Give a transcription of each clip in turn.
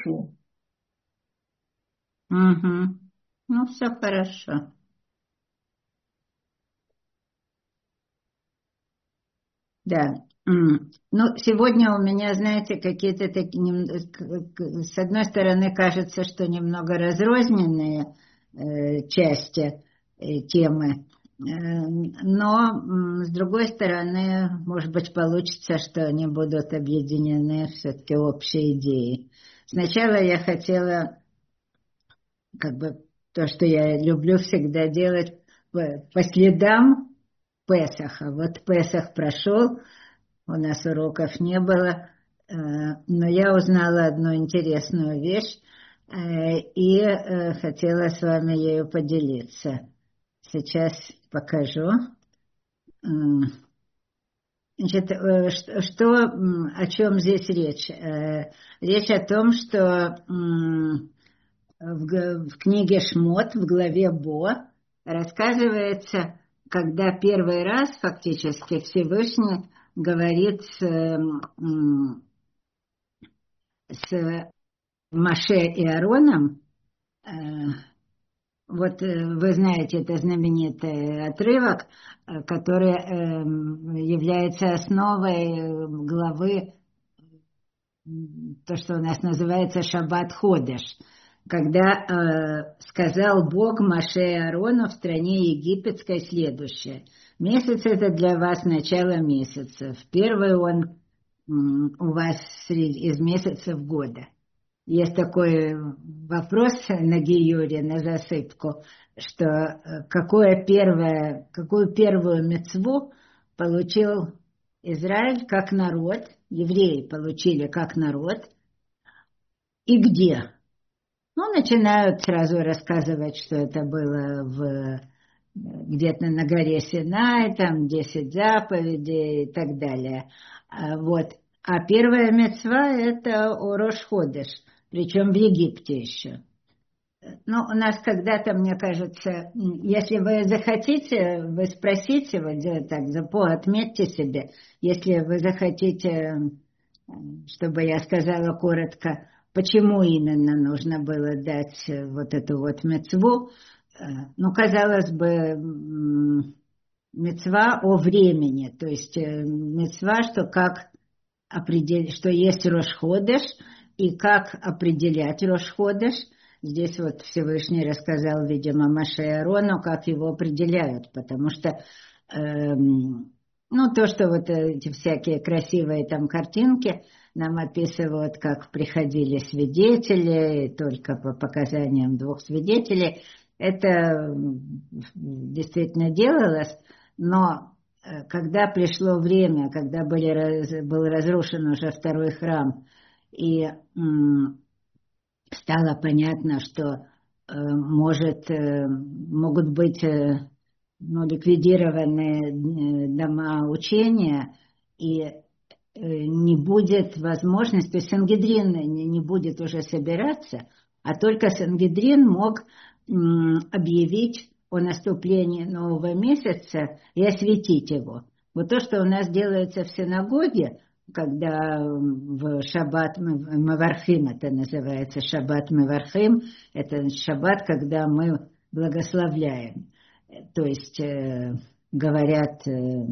Фу. Угу. Ну, все хорошо. Да. Ну, сегодня у меня, знаете, какие-то такие, с одной стороны, кажется, что немного разрозненные части темы, но с другой стороны, может быть, получится, что они будут объединены все-таки общей идеей. Сначала я хотела, как бы, то, что я люблю всегда делать по следам Песаха. Вот Песах прошел, у нас уроков не было, но я узнала одну интересную вещь и хотела с вами ею поделиться. Сейчас покажу. Значит, о чем здесь речь? Речь о том, что в книге Шмот, в главе Бо, рассказывается, когда первый раз фактически Всевышний говорит с Моше и Аароном. Вот вы знаете, это знаменитый отрывок, который является основой главы, то, что у нас называется Шаббат Ходеш, когда сказал Бог Моше и Аарону в стране египетской следующее: месяц это для вас начало месяцев, первый он у вас из месяцев года. Есть такой вопрос на Гиюре, на засыпку, что какую первую мицву получил Израиль как народ, евреи получили как народ, и где? Ну, начинают сразу рассказывать, что это было где-то на горе Синай, там 10 заповедей и так далее. Вот. А первая мицва — это Орош Ходеш, причем в Египте еще. Ну, у нас когда-то, мне кажется, если вы захотите, вы спросите, вот так, отметьте себе, если вы захотите, чтобы я сказала коротко, почему именно нужно было дать вот эту вот мицву. Ну, казалось бы, мицва о времени, то есть мицва, что есть Рош Ходеш, и как определять Рош Ходеш. Здесь вот Всевышний рассказал, видимо, Моше и Аарону, как его определяют, потому что ну, то, что вот эти всякие красивые там картинки нам описывают, как приходили свидетели, и только по показаниям 2 свидетелей, это действительно делалось, но когда пришло время, когда был разрушен уже второй храм, и стало понятно, что могут быть ликвидированы дома учения, и не будет возможности, то есть Сангедрин не будет уже собираться, а только Сангедрин мог объявить о наступлении нового месяца и осветить его. Вот то, что у нас делается в синагоге, когда в шаббат Мевархим, это называется шаббат Мевархим, это шаббат, когда мы благословляем. То есть говорят,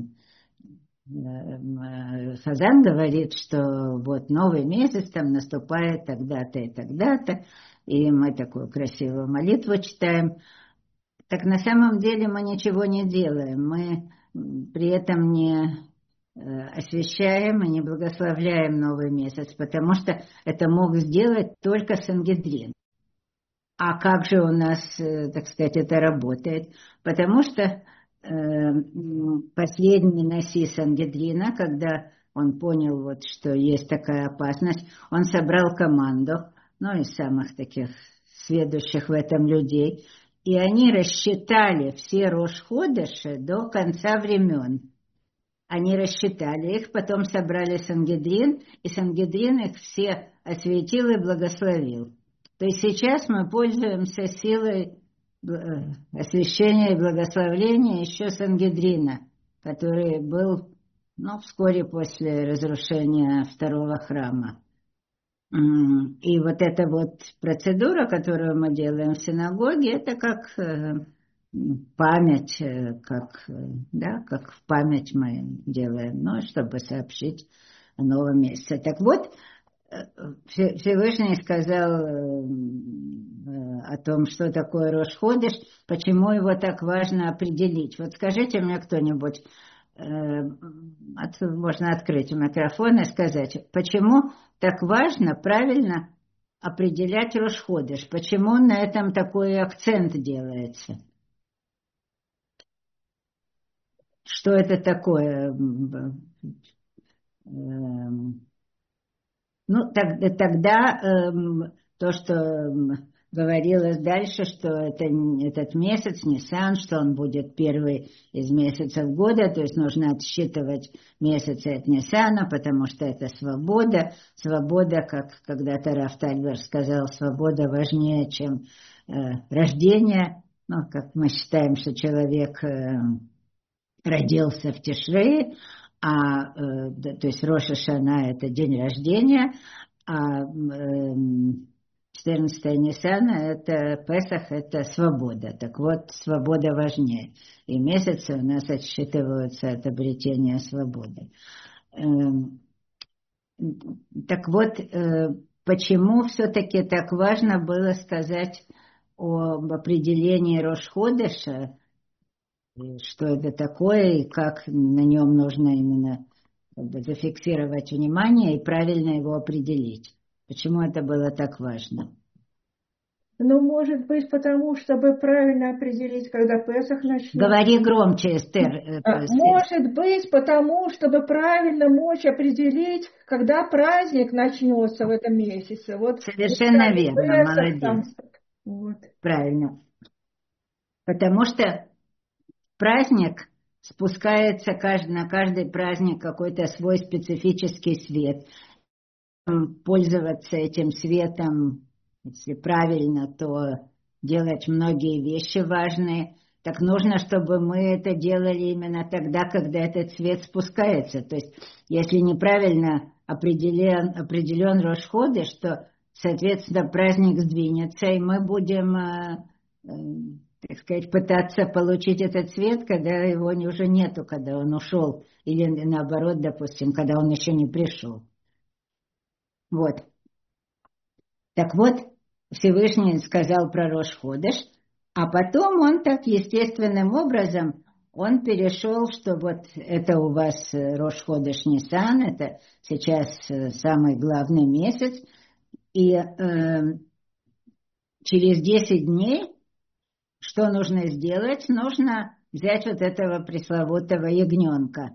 Хазан говорит, что вот новый месяц там наступает тогда-то и тогда-то, и мы такую красивую молитву читаем. Так на самом деле мы ничего не делаем, мы при этом не освящаем и не благословляем новый месяц, потому что это мог сделать только Сангедрин. А как же у нас, так сказать, это работает? Потому что последний Наси Сангедрина, когда он понял, вот, что есть такая опасность, он собрал команду, ну, из самых таких сведущих в этом людей, и они рассчитали все Рош-Ходеши до конца времен. Они рассчитали их, потом собрали Сангедрин, и Сангедрин их все осветил и благословил. То есть сейчас мы пользуемся силой освящения и благословления еще Сангедрина, который был, ну, вскоре после разрушения второго храма. И вот эта вот процедура, которую мы делаем в синагоге, это как память, да, как в память мы делаем, ну, чтобы сообщить о новом месяце. Так вот, Всевышний сказал о том, что такое Рош Ходеш, почему его так важно определить. Вот скажите мне кто-нибудь, можно открыть микрофон и сказать, почему так важно правильно определять Рош Ходеш, почему на этом такой акцент делается? Что это такое? Ну, тогда то, что говорилось дальше, что этот месяц, Нисан, что он будет первый из месяцев года, то есть нужно отсчитывать месяцы от Нисана, потому что это свобода. Свобода, как когда-то Раф Тальбер сказал, свобода важнее, чем рождение. Ну, как мы считаем, что человек родился в Тишрее, то есть Рош ха-Шана это день рождения, а 14 Ниссана это Песах, это свобода. Так вот, свобода важнее. И месяцы у нас отсчитываются от обретения свободы. Так вот, почему все-таки так важно было сказать об определении Рош Ходеша, что это такое и как на нем нужно именно зафиксировать внимание и правильно его определить. Почему это было так важно? Ну, может быть, потому, чтобы правильно определить, когда Песах начнется. Говори громче, Эстер. Может быть, потому, чтобы правильно мочь определить, когда праздник начнется в этом месяце. Вот, совершенно верно, Песах, молодец. Вот. Правильно. Потому что праздник спускается на каждый праздник какой-то свой специфический свет. Пользоваться этим светом, если правильно, то делать многие вещи важные. Так нужно, чтобы мы это делали именно тогда, когда этот свет спускается. То есть, если неправильно определен Рош Ходеш, что, соответственно, праздник сдвинется, и мы будем, так сказать, пытаться получить этот свет, когда его уже нету, когда он ушел, или наоборот, допустим, когда он еще не пришел. Вот. Так вот, Всевышний сказал про Рош Ходеш, а потом он так естественным образом, он перешел, что вот это у вас Рош Ходеш Нисан, это сейчас самый главный месяц, и через 10 дней что нужно сделать? Нужно взять вот этого пресловутого ягненка.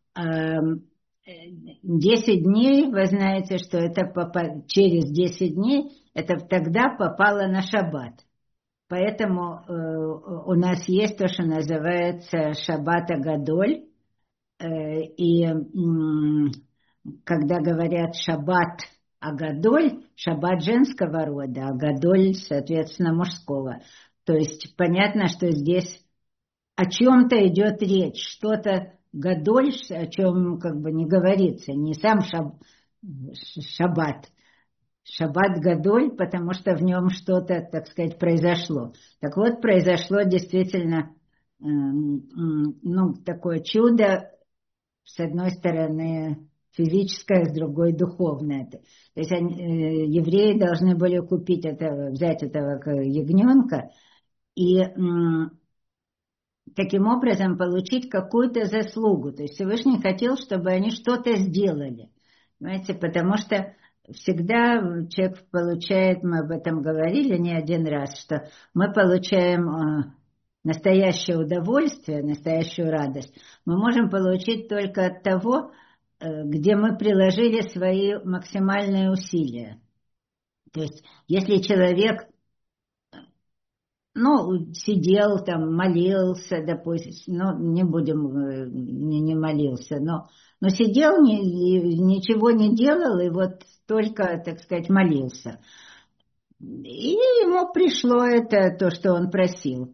10 дней, вы знаете, что это через 10 дней, это тогда попало на шаббат. Поэтому у нас есть то, что называется шаббат Агадоль. И когда говорят шаббат Агадоль, шаббат женского рода, Агадоль, соответственно, мужского. То есть понятно, что здесь о чем-то идет речь, что-то гадоль, о чем как бы не говорится, не сам шаббат. Шаббат гадоль, потому что в нем что-то, так сказать, произошло. Так вот, произошло действительно такое чудо, с одной стороны физическое, с другой духовное. То есть евреи должны были взять этого ягненка и таким образом получить какую-то заслугу. То есть Всевышний хотел, чтобы они что-то сделали. Понимаете, потому что всегда человек получает, мы об этом говорили не один раз, что мы получаем настоящее удовольствие, настоящую радость. Мы можем получить только от того, где мы приложили свои максимальные усилия. То есть, если человек сидел там, молился, допустим, не будем, не молился, но сидел, ничего не делал, и вот только, так сказать, молился. И ему пришло это, то, что он просил.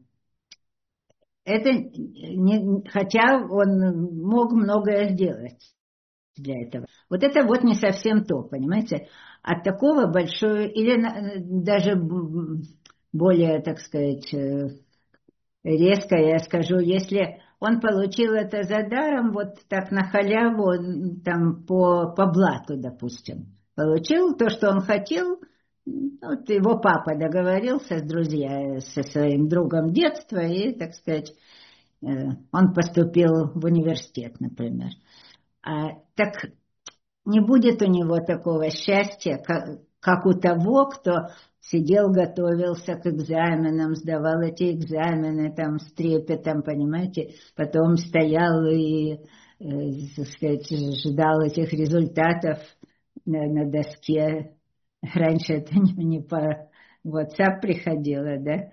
Хотя он мог многое сделать для этого. Вот это вот не совсем то, понимаете? от такого большого, или даже более, так сказать, резко я скажу, если он получил это за даром, вот так на халяву, там по блату, допустим, получил то, что он хотел, вот его папа договорился с друзьями, со своим другом детства, и, так сказать, он поступил в университет, например. Так не будет у него такого счастья, как у того, кто сидел, готовился к экзаменам, сдавал эти экзамены там с трепетом, понимаете, потом стоял и, так сказать, ждал этих результатов на доске. Раньше это не по WhatsApp приходило, да,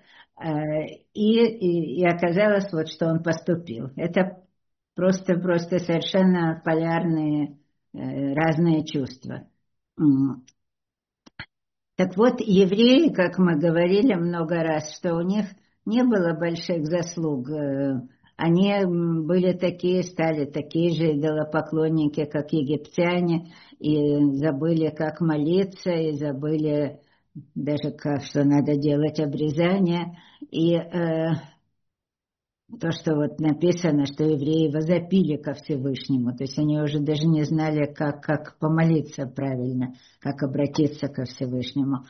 и оказалось вот, что он поступил. Это просто совершенно полярные разные чувства. Так вот, евреи, как мы говорили много раз, что у них не было больших заслуг. Они были такие, стали такие же идолопоклонники, как египтяне, и забыли, как молиться, и забыли даже, что надо делать обрезание. И то, что вот написано, что евреи возопили ко Всевышнему, то есть они уже даже не знали, как помолиться правильно, как обратиться ко Всевышнему.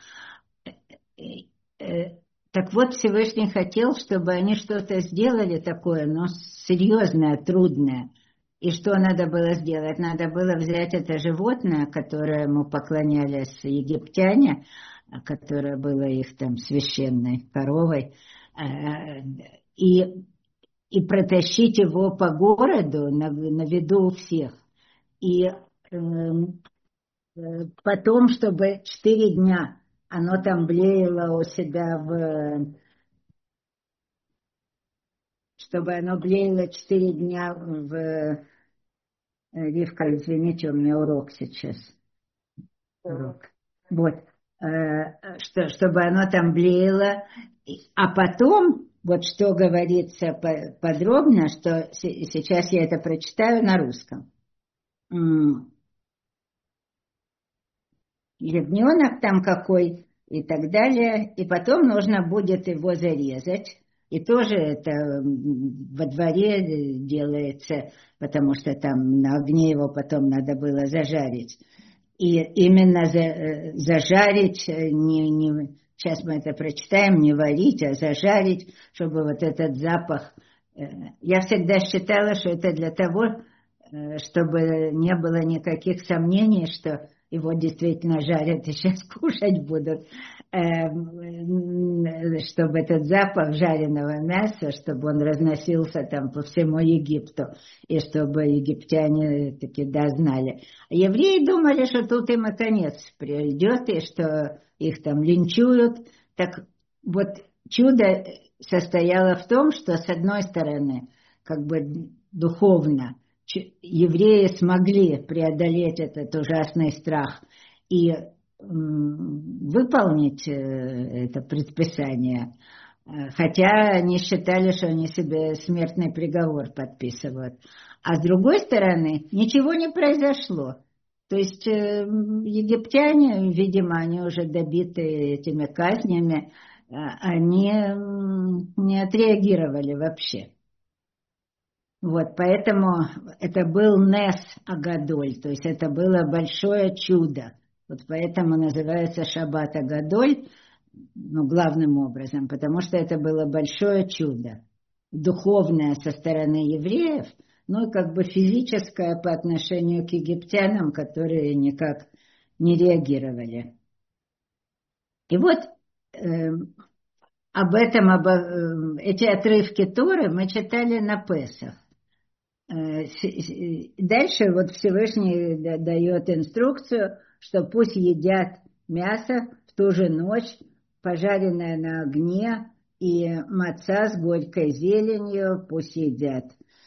Так вот, Всевышний хотел, чтобы они что-то сделали такое, но серьезное, трудное. И что надо было сделать? Надо было взять это животное, которому поклонялись египтяне, которое было их там священной коровой, и протащить его по городу на виду у всех. И потом, чтобы 4 дня оно там блеяло у себя чтобы оно блеяло 4 дня Ривка, извините, у меня урок сейчас. Урок. Вот. Чтобы оно там блеяло. А потом, вот что говорится подробно, что сейчас я это прочитаю на русском. Ягненок там какой и так далее. И потом нужно будет его зарезать. И тоже это во дворе делается, потому что там на огне его потом надо было зажарить. И именно зажарить, сейчас мы это прочитаем, не варить, а зажарить, чтобы вот этот запах. Я всегда считала, что это для того, чтобы не было никаких сомнений, что его действительно жарят и сейчас кушать будут, чтобы этот запах жареного мяса, чтобы он разносился там по всему Египту, и чтобы египтяне таки знали. Евреи думали, что тут им и конец придет, и что их там линчуют. Так вот, чудо состояло в том, что с одной стороны, как бы духовно, евреи смогли преодолеть этот ужасный страх и выполнить это предписание, хотя они считали, что они себе смертный приговор подписывают. А с другой стороны, ничего не произошло. То есть египтяне, видимо, они уже добиты этими казнями, они не отреагировали вообще. Вот, поэтому это был Нес Агадоль, то есть это было большое чудо. Вот поэтому называется Шаббат Агадоль, главным образом, потому что это было большое чудо. Духовное со стороны евреев, и как бы физическое по отношению к египтянам, которые никак не реагировали. И вот эти отрывки Торы мы читали на Песах. Дальше вот Всевышний дает инструкцию, что пусть едят мясо в ту же ночь, пожаренное на огне, и маца с горькой зеленью пусть едят.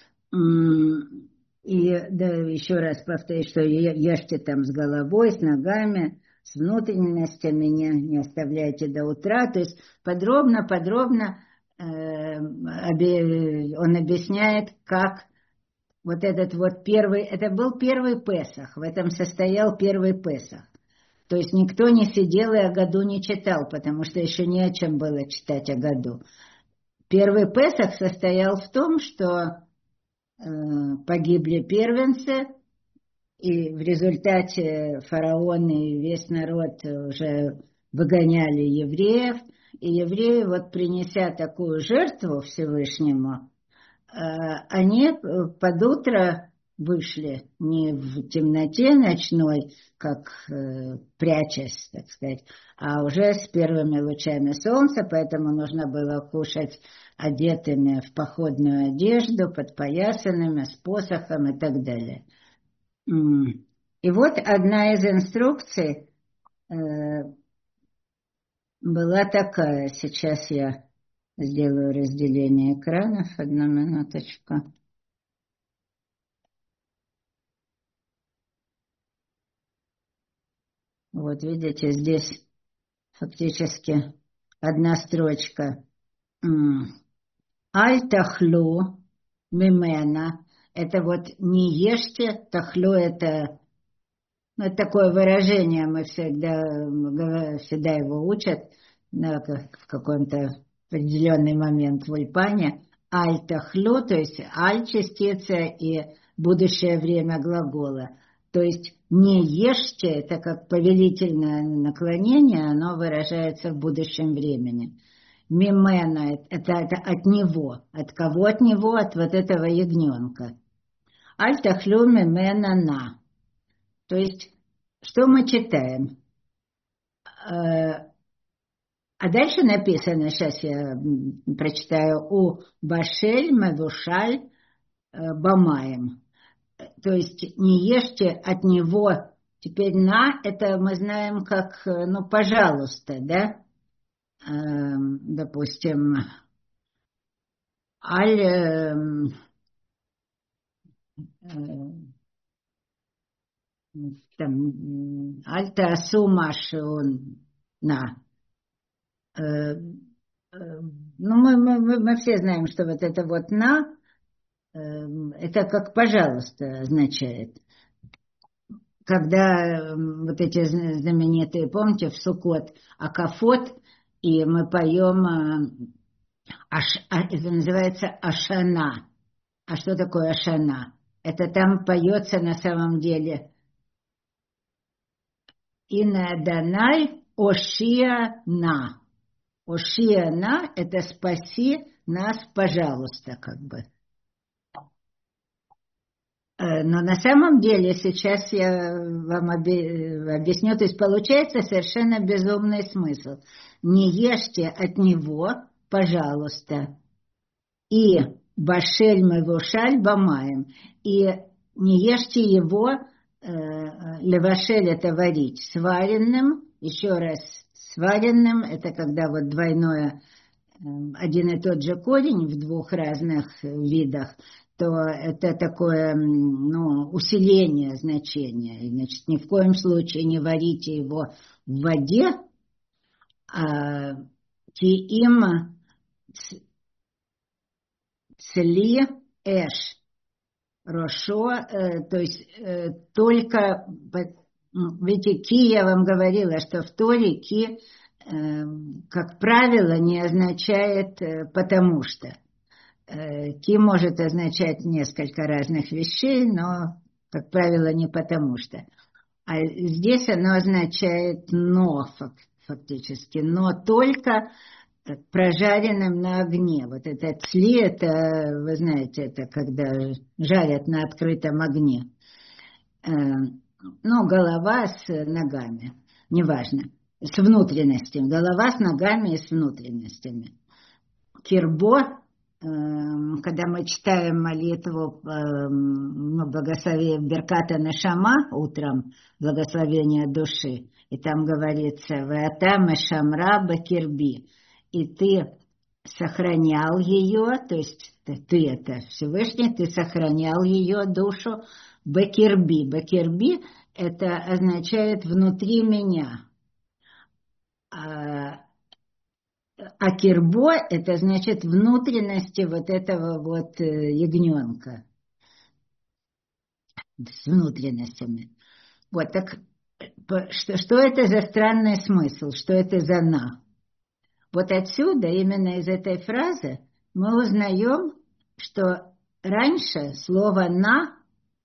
И еще раз повторю, что ешьте там с головой, с ногами, с внутренностями, не оставляйте до утра. То есть подробно он объясняет, как вот этот вот это был первый Песах, в этом состоял первый Песах. То есть никто не сидел и о году не читал, потому что еще не о чем было читать о году. Первый Песах состоял в том, что погибли первенцы, и в результате фараон и весь народ уже выгоняли евреев. И евреи, вот принеся такую жертву Всевышнему, они под утро вышли не в темноте ночной, как прячась, так сказать, а уже с первыми лучами солнца, поэтому нужно было кушать одетыми в походную одежду, подпоясанными, с посохом и так далее. И вот одна из инструкций была такая. Сейчас я сделаю разделение экранов. Одну минуточку. Вот видите, здесь фактически одна строчка. Аль тахлю мимена. Это вот не ешьте. Тахлю это... Ну, это такое выражение, мы всегда его учат в каком-то определенный момент в Ульпане. Аль тахлю, то есть аль частица и будущее время глагола. То есть не ешьте, это как повелительное наклонение, оно выражается в будущем времени. Мимена, это от него. От кого от него? От вот этого ягненка. Аль тахлю мимена на. То есть, что мы читаем? А дальше написано, сейчас я прочитаю, у Башель Мавушаль Бамаем. То есть, не ешьте от него, теперь на, это мы знаем как, ну, пожалуйста, да? Допустим, аль... там, альта сумашу на. Ну, мы все знаем, что вот это вот на, это как пожалуйста означает. Когда вот эти знаменитые, помните, в Суккот Акафот, и мы поем, это называется Ашана. А что такое Ашана? Это там поется на самом деле Ина Данай Ошия На. Ошия На – это спаси нас, пожалуйста, как бы. Но на самом деле сейчас я вам объясню, то есть получается совершенно безумный смысл. Не ешьте от него, пожалуйста, и башель мевушаль бамаем, и не ешьте его, левашель это варить, сваренным, еще раз сваренным, это когда вот двойное, один и тот же корень в двух разных видах, то это такое, ну, усиление значения. И, значит, ни в коем случае не варите его в воде, а киим цли эш рошо, то есть только, видите, ки, я вам говорила, что в Торе ки, как правило, не означает потому что. Ки может означать несколько разных вещей, но, как правило, не потому что. А здесь оно означает но, фактически, но только прожаренным на огне. Вот это цли, это, вы знаете, это когда жарят на открытом огне. Ну, голова с ногами, неважно, с внутренностями. Голова с ногами и с внутренностями. Кирбо, когда мы читаем молитву благословения Берката Нешама утром, благословение души, и там говорится «Веата мешамра бакирби», и ты сохранял ее, то есть ты это Всевышний, ты сохранял ее душу бакирби. Бакирби это означает внутри меня. А кирбо – это значит внутренности вот этого вот ягненка. С внутренностями. Вот так, что это за странный смысл, что это за «на». Вот отсюда, именно из этой фразы, мы узнаем, что раньше слово «на»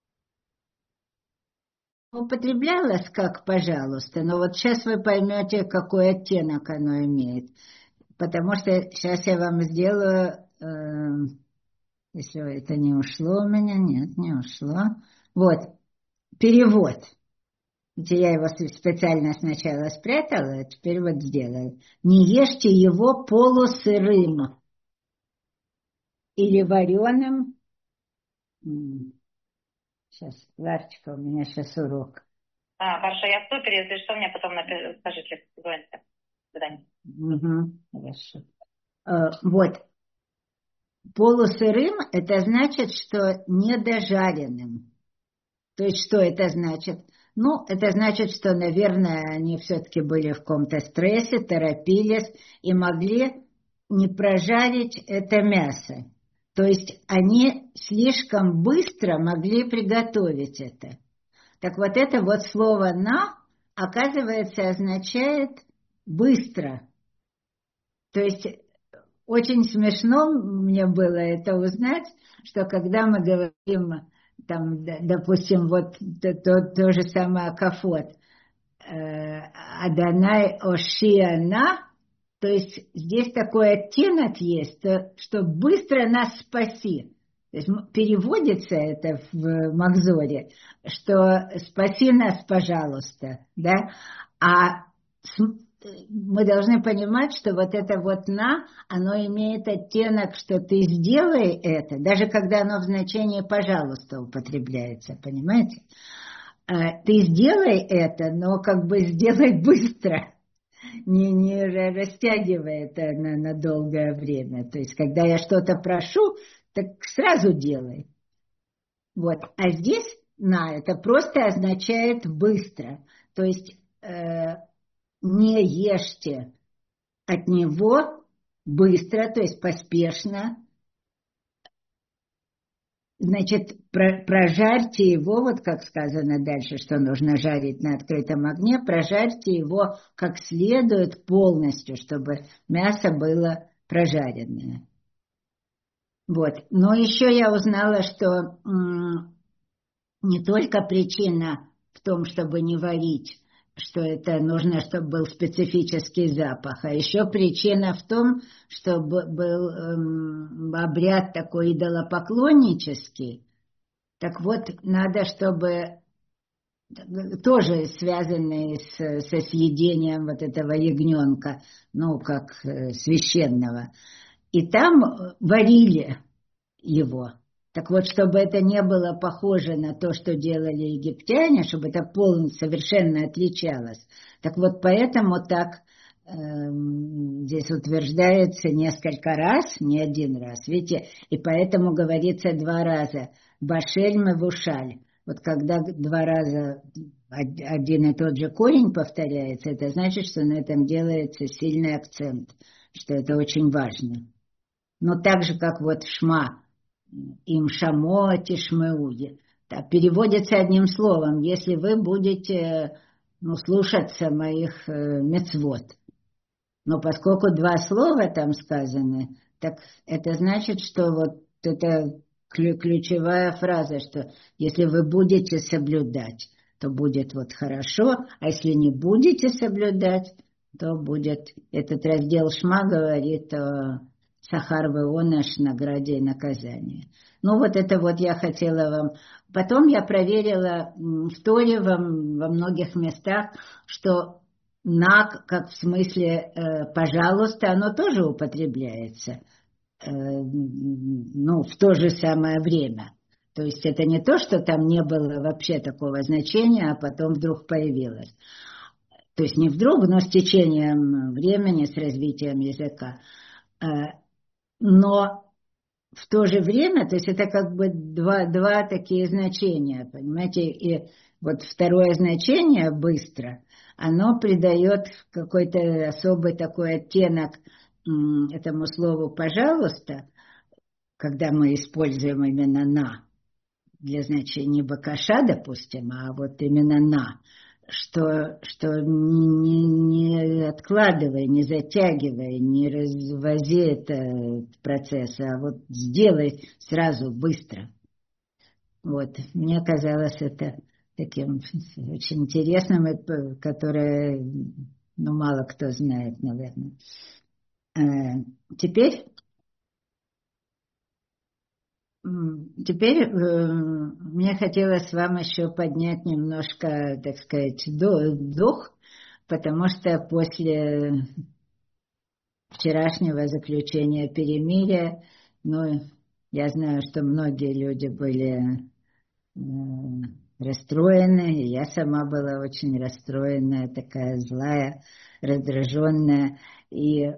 употреблялось как «пожалуйста», но вот сейчас вы поймете, какой оттенок оно имеет. Потому что сейчас я вам сделаю, если это не ушло у меня, нет, не ушло. Вот, перевод. Я его специально сначала спрятала, а теперь вот сделаю. Не ешьте его полусырым или вареным. Сейчас, Ларочка, у меня сейчас урок. Хорошо, я супер, если что, мне потом скажите, задание. Хорошо. Вот, полусырым – это значит, что недожаренным. То есть, что это значит? Ну, это значит, что, наверное, они все-таки были в каком-то стрессе, торопились и могли не прожарить это мясо. То есть, они слишком быстро могли приготовить это. Так вот это вот слово «на», оказывается, означает «быстро». То есть, очень смешно мне было это узнать, что когда мы говорим, там, допустим, вот то же самое «кафот», «Адонай Ошиана», то есть здесь такой оттенок есть, что «быстро нас спаси». То есть переводится это в Махзоре, что «спаси нас, пожалуйста», да, а мы должны понимать, что вот это вот «на», оно имеет оттенок, что ты сделай это, даже когда оно в значении «пожалуйста» употребляется, понимаете? Ты сделай это, но как бы сделай быстро, не растягивай это на долгое время. То есть, когда я что-то прошу, так сразу делай. Вот. А здесь «на» это просто означает «быстро». То есть, не ешьте от него быстро, то есть поспешно. Значит, прожарьте его, вот как сказано дальше, что нужно жарить на открытом огне, прожарьте его как следует полностью, чтобы мясо было прожаренное. Вот. Но еще я узнала, что не только причина в том, чтобы не варить, что это нужно, чтобы был специфический запах, а еще причина в том, чтобы был обряд такой идолопоклоннический. Так вот, надо, чтобы тоже связанный со съедением вот этого ягненка, ну, как священного. И там варили его. Так вот, чтобы это не было похоже на то, что делали египтяне, чтобы это полностью совершенно отличалось. Так вот, поэтому так здесь утверждается несколько раз, не один раз, видите, и поэтому говорится 2 раза «башель мевушаль». Вот когда 2 раза один и тот же корень повторяется, это значит, что на этом делается сильный акцент, что это очень важно. Но так же, как вот «шма», им шамо тишмеуди. Переводится одним словом, если вы будете слушаться моих мицвот. Но поскольку 2 слова там сказаны, так это значит, что вот это ключевая фраза, что если вы будете соблюдать, то будет вот хорошо, а если не будете соблюдать, то будет... Этот раздел Шма говорит о сахар веонаш, награде и наказании. Ну вот это вот я хотела вам... Потом я проверила в Торе во многих местах, что «на», как в смысле «пожалуйста», оно тоже употребляется, в то же самое время. То есть это не то, что там не было вообще такого значения, а потом вдруг появилось. То есть не вдруг, но с течением времени, с развитием языка. Но в то же время, то есть это как бы два такие значения, понимаете, и вот второе значение «быстро», оно придает какой-то особый такой оттенок этому слову «пожалуйста», когда мы используем именно «на», для значения бакаша, допустим, а вот именно «на». что не откладывай, не затягивай, не развози этот процесс, а вот сделай сразу, быстро. Вот, мне казалось это таким очень интересным, которое, ну, мало кто знает, наверное. Теперь мне хотелось вам еще поднять немножко, так сказать, дух, потому что после вчерашнего заключения перемирия, ну, я знаю, что многие люди были расстроены, и я сама была очень расстроенная, такая злая, раздраженная, и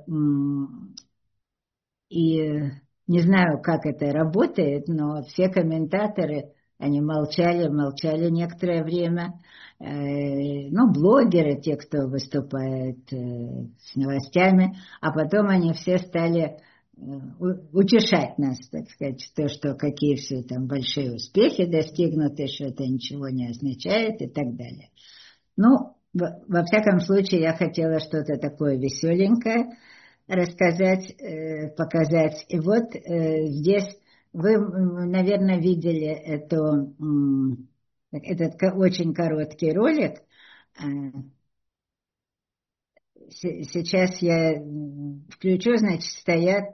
не знаю, как это работает, но все комментаторы, они молчали некоторое время. Ну, блогеры, те, кто выступает с новостями, а потом они все стали утешать нас, так сказать, то, что какие все там большие успехи достигнуты, что это ничего не означает и так далее. Ну, во всяком случае, я хотела что-то такое веселенькое рассказать, показать. И вот здесь вы, наверное, видели этот очень короткий ролик. Сейчас я включу, значит, стоят,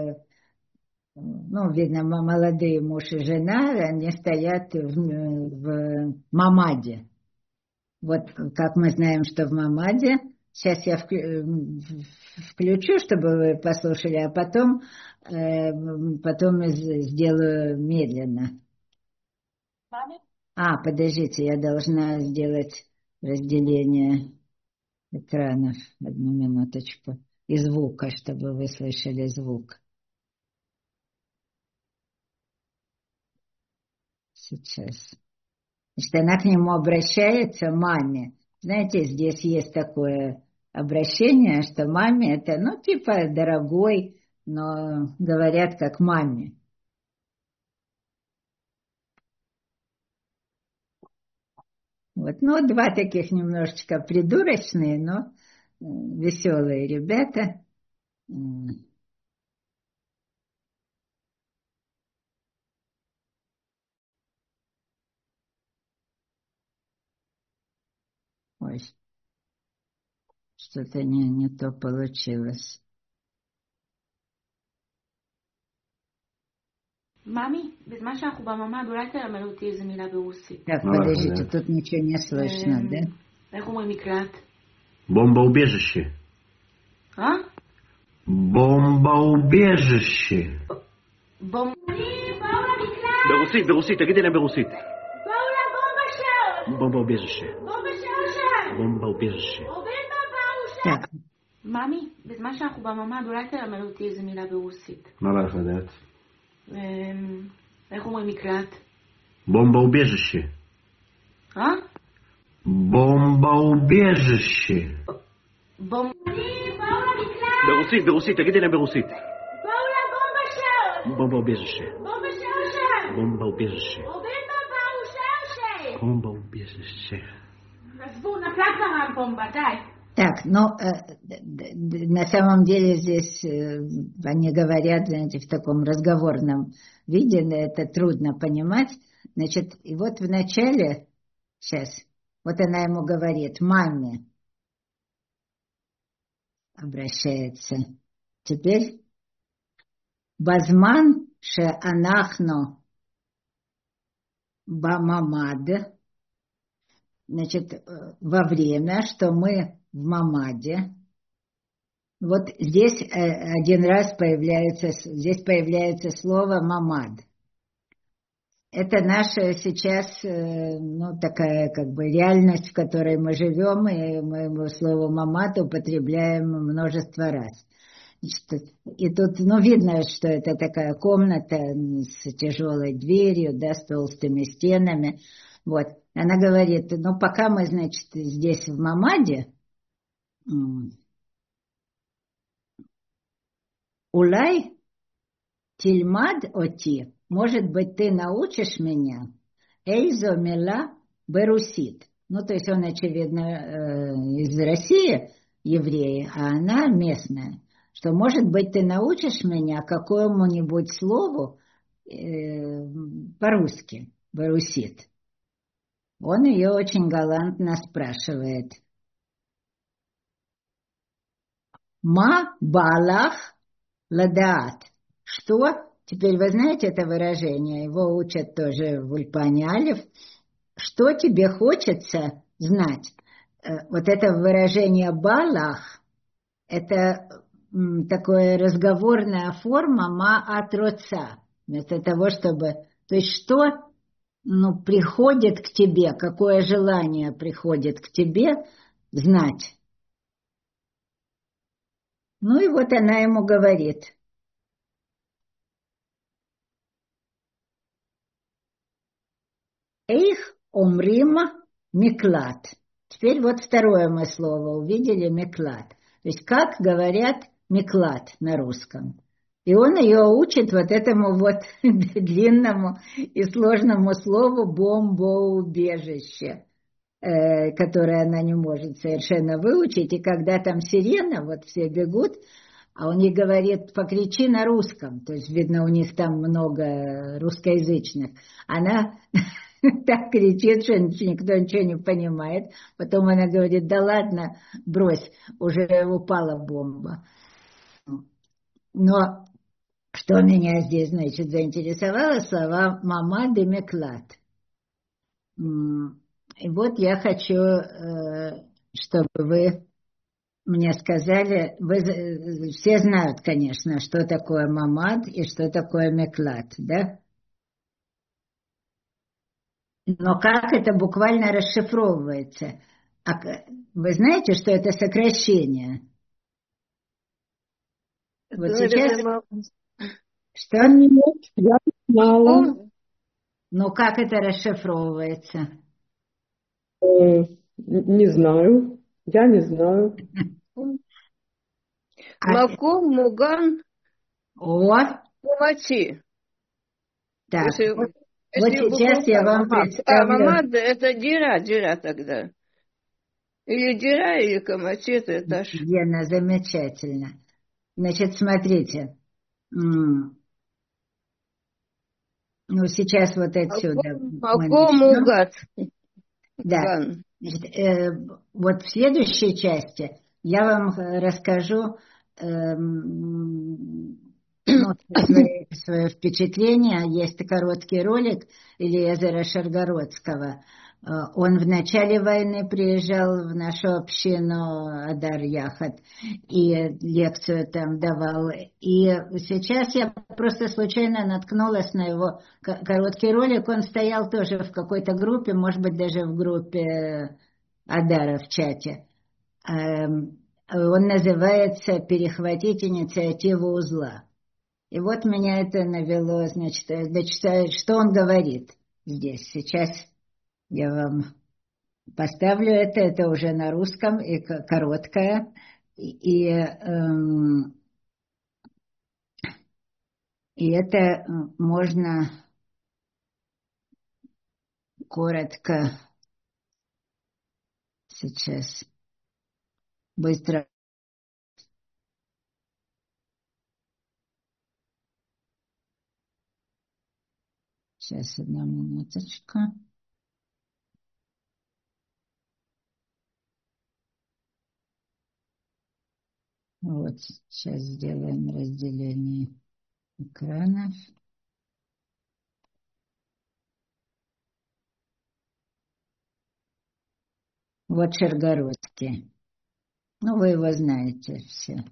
ну, видно, молодые муж и жена, они стоят в мамаде. Вот как мы знаем, что в мамаде. Сейчас я включу, чтобы вы послушали, а потом сделаю медленно. Подождите, я должна сделать разделение экранов. Одну минуточку. И звука, чтобы вы слышали звук. Сейчас. Значит, она к нему обращается, маме. Знаете, здесь есть такое обращение, что маме это, ну, типа, дорогой, но говорят как маме. Вот, ну, два таких немножечко придурочные, но веселые ребята. Ой, что-то не то получилось. ממי, בזמן שאנחנו בממ"ד, אולי תלמד אותי איזה מילה ברוסית. Так, подождите, тут ничего не слышно, да? איך אומרים מקלט? Бомбоубежище. Бомбоубежище. ברוסית, ברוסית, תגידי להם ברוסית. באו לבומבה שער. בומבוubежище. בומבה שער. בומבוubежище. Так. ממי, בזמן שאנחנו בממ"ד, אולי תלמד אותי איזה מילה ברוסית. מה בא לך לדעת? איך אומרים מקלט? בומבוubежище. בומבוubежище. ברוסית, ברוסית, תגידי להם ברוסית. באו לבומבה שער. בומבוubежище. בומבה שער. בומבוubежище. בומבוubежище. עזבו, נפלה כבר הבומבה, די. Так, но на самом деле здесь они говорят, знаете, в таком разговорном виде, это трудно понимать. Значит, и вот в начале, сейчас, вот она ему говорит, маме обращается. Теперь, базман ше анахно бамамад, значит, во время, что мы в мамаде. Вот здесь один раз появляется слово мамад. Это наша сейчас, ну, такая как бы реальность, в которой мы живем, и мы слово мамад употребляем множество раз. Значит, и тут, ну, видно, что это такая комната с тяжелой дверью, да, с толстыми стенами. Вот. Она говорит, ну, пока мы, значит, здесь в мамаде, улай тильмад оти, может быть, ты научишь меня эйзо мила берусит. Ну, то есть он, очевидно, из России, еврей, а она местная. Что, может быть, ты научишь меня какому-нибудь слову по-русски, барусит. Он ее очень галантно спрашивает. Ма балах ладаат. Что? Теперь вы знаете это выражение, его учат тоже в Ульпане Алеф. Что тебе хочется знать? Вот это выражение балах, это такая разговорная форма ма-ат-роца. Вместо того, чтобы... То есть что приходит к тебе, какое желание приходит к тебе знать. Ну и вот она ему говорит. Эйх омрим миклат. Теперь вот второе мы слово увидели, миклат. То есть как говорят миклат на русском. И он ее учит вот этому вот длинному и сложному слову бомбоубежище, которое она не может совершенно выучить. И когда там сирена, вот все бегут, а он ей говорит, покричи на русском. То есть, видно, у них там много русскоязычных. Она так кричит, что никто ничего не понимает. Потом она говорит, да ладно, брось, уже упала бомба. Но что меня здесь, значит, заинтересовало, слова «мама де меклат». И вот я хочу, чтобы вы мне сказали, вы все знают, конечно, что такое мамад и что такое меклат, да? Но как это буквально расшифровывается? Вы знаете, что это сокращение? Вот сейчас... Что? Я не знала. Ну, как это расшифровывается? Не знаю. Я не знаю. Маком Муган Мумати. Так, вот сейчас я вам представлю... Мамад это дира тогда. Или дира, или камачет, это ж... Гена, замечательно. Значит, смотрите. Ну, сейчас вот отсюда. Маком-мугат. Да. Значит, вот в следующей части я вам расскажу свое впечатление. Есть короткий ролик Элиезера Шаргородского. Он в начале войны приезжал в нашу общину Адар Яхат и лекцию там давал. И сейчас я просто случайно наткнулась на его короткий ролик. Он стоял тоже в какой-то группе, может быть, даже в группе Адара в чате. Он называется «Перехватить инициативу узла». И вот меня это навело, значит, что он говорит здесь сейчас. Я вам поставлю это уже на русском, и короткое. И это можно коротко сейчас быстро. Сейчас, одну минуточку. Вот, сейчас сделаем разделение экранов. Вот Шаргородский. Ну, вы его знаете все.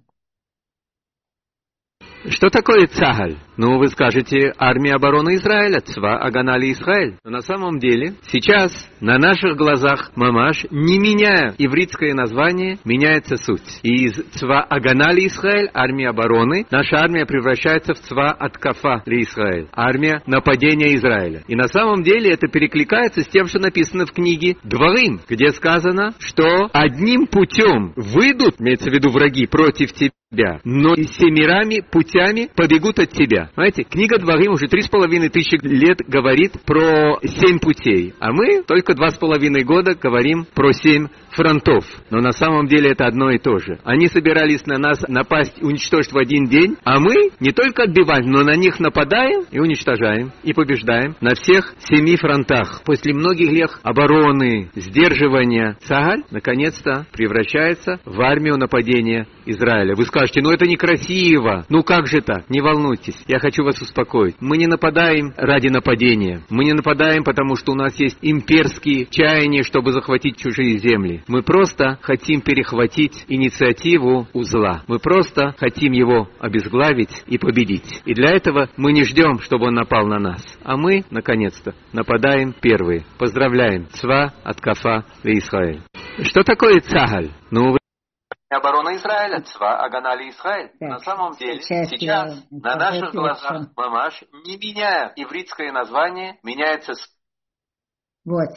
Что такое Цахаль? Ну, вы скажете, армия обороны Израиля, Цва Аганали Исраэль. Но на самом деле, сейчас, на наших глазах, мамаш, не меняя ивритское название, меняется суть. И из Цва Аганали Исраэль, армия обороны, наша армия превращается в Цва Аткафа ли Исраэль, армия нападения Израиля. И на самом деле это перекликается с тем, что написано в книге Дворим, где сказано, что одним путем выйдут, имеется в виду враги, против тебя, тебя, но и семерами путями побегут от тебя. Знаете, книга Дворим уже 3500 лет говорит про 7 путей, а мы только 2,5 года говорим про 7 фронтов. Но на самом деле это одно и то же. Они собирались на нас напасть, уничтожить в один день, а мы не только отбиваем, но на них нападаем и уничтожаем, и побеждаем на всех 7 фронтах. После многих лет обороны, сдерживания, Цагаль наконец-то превращается в армию нападения Израиля. Вы скажете, ну это некрасиво, ну как же так? Не волнуйтесь, я хочу вас успокоить. Мы не нападаем ради нападения. Мы не нападаем, потому что у нас есть имперские чаяния, чтобы захватить чужие земли. Мы просто хотим перехватить инициативу у зла. Мы просто хотим его обезглавить и победить. И для этого мы не ждем, чтобы он напал на нас. А мы, наконец-то, нападаем первые. Поздравляем. Цва от Кафа в Израиль. Что такое Цагаль? Ну, оборона Израиля, Цва Аганали Израиль. На самом деле, сейчас на наших глазах, мамаш, не меняя ивритское название, меняется... Вот.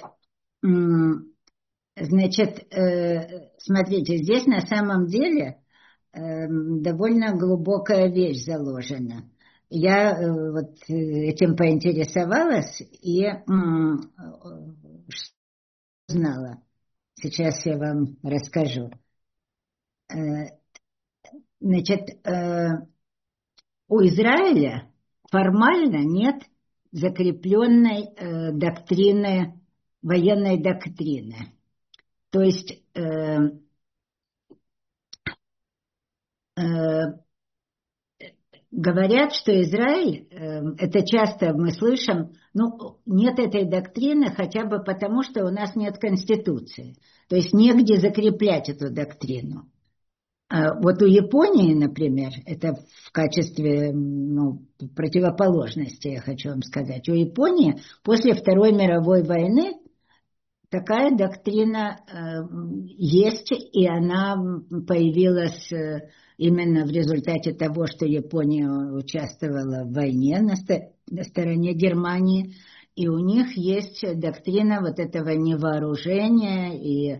Значит, смотрите, здесь на самом деле довольно глубокая вещь заложена. Я вот этим поинтересовалась и знала. Сейчас я вам расскажу. Значит, у Израиля формально нет закрепленной доктрины, военной доктрины. То есть говорят, что Израиль, это часто мы слышим, ну, нет этой доктрины хотя бы потому, что у нас нет конституции. То есть негде закреплять эту доктрину. Вот у Японии, например, это в качестве противоположности, я хочу вам сказать. У Японии после Второй мировой войны такая доктрина есть, и она появилась именно в результате того, что Япония участвовала в войне на стороне Германии, и у них есть доктрина вот этого невооружения и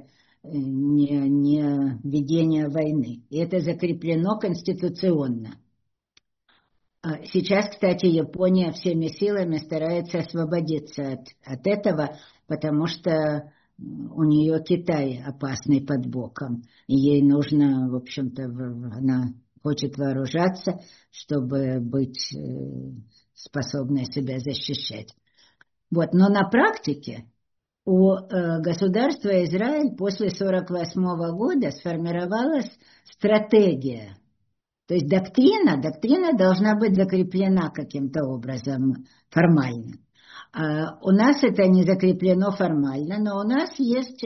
не ведения войны. И это закреплено конституционно. Сейчас, кстати, Япония всеми силами старается освободиться от этого, потому что у нее Китай опасный под боком. И ей нужно, в общем-то, она хочет вооружаться, чтобы быть способной себя защищать. Вот. Но на практике у государства Израиль после 1948 года сформировалась стратегия. То есть доктрина должна быть закреплена каким-то образом формально. У нас это не закреплено формально, но у нас есть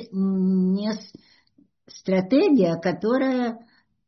стратегия, которая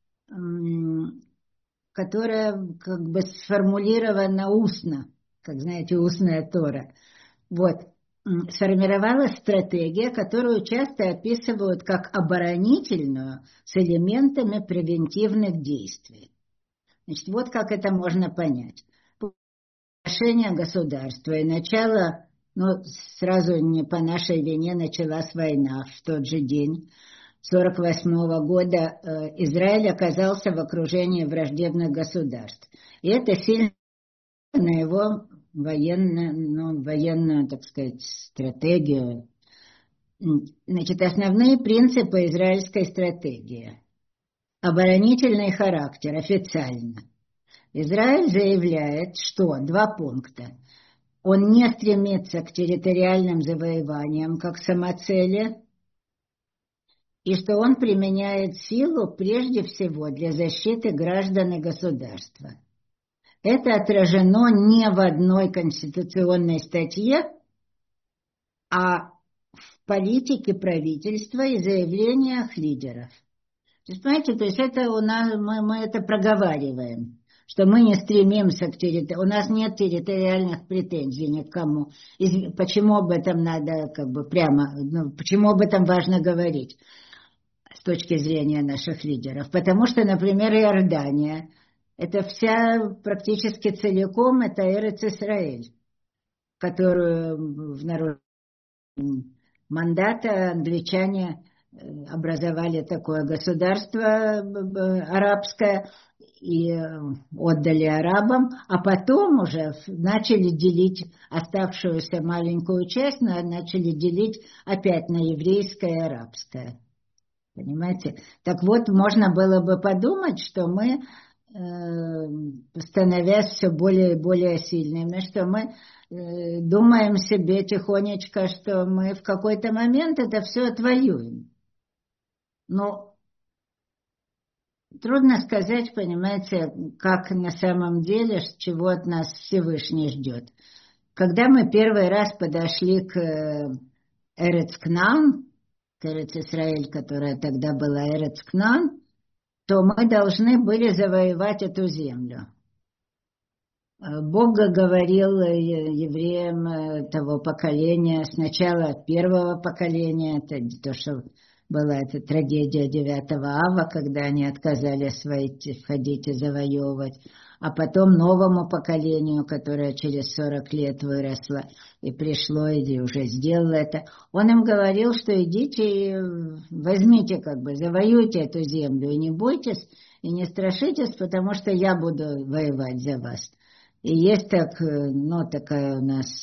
как бы сформулирована устно, как знаете, устная Тора. Вот. Сформировалась стратегия, которую часто описывают как оборонительную с элементами превентивных действий. Значит, вот как это можно понять. Решение государства и начало, сразу не по нашей вине началась война в тот же день. 1948 года Израиль оказался в окружении враждебных государств. И это сильно на его военную, так сказать, стратегию. Значит, основные принципы израильской стратегии. Оборонительный характер официально. Израиль заявляет, что 2 пункта. Он не стремится к территориальным завоеваниям как самоцели, и что он применяет силу прежде всего для защиты граждан и государства. Это отражено не в одной конституционной статье, а в политике правительства и заявлениях лидеров. То есть, понимаете, то есть это у нас, мы это проговариваем, что мы не стремимся к территории, у нас нет территориальных претензий ни к кому. И почему об этом надо почему об этом важно говорить с точки зрения наших лидеров? Потому что, например, Иордания, это вся практически целиком, это Эрец Исраэль, которую в народ мандата англичане образовали такое государство арабское, и отдали арабам, а потом уже начали делить оставшуюся маленькую часть, начали делить опять на еврейское и арабское. Понимаете? Так вот, можно было бы подумать, что мы, становясь все более и более сильными, что мы думаем себе тихонечко, что мы в какой-то момент это все отвоюем. Но трудно сказать, понимаете, как на самом деле, чего от нас Всевышний ждет. Когда мы первый раз подошли к Эрец Кнаан, к Эрец Исраэль, которая тогда была Эрец Кнаан, то мы должны были завоевать эту землю. Бог говорил евреям того поколения, сначала первого поколения, это то, что была эта трагедия 9 ава, когда они отказались входить и завоевывать, а потом новому поколению, которое через 40 лет выросло и пришло, и уже сделало это. Он им говорил, что идите и возьмите, завоюйте эту землю, и не бойтесь, и не страшитесь, потому что я буду воевать за вас. И есть такая у нас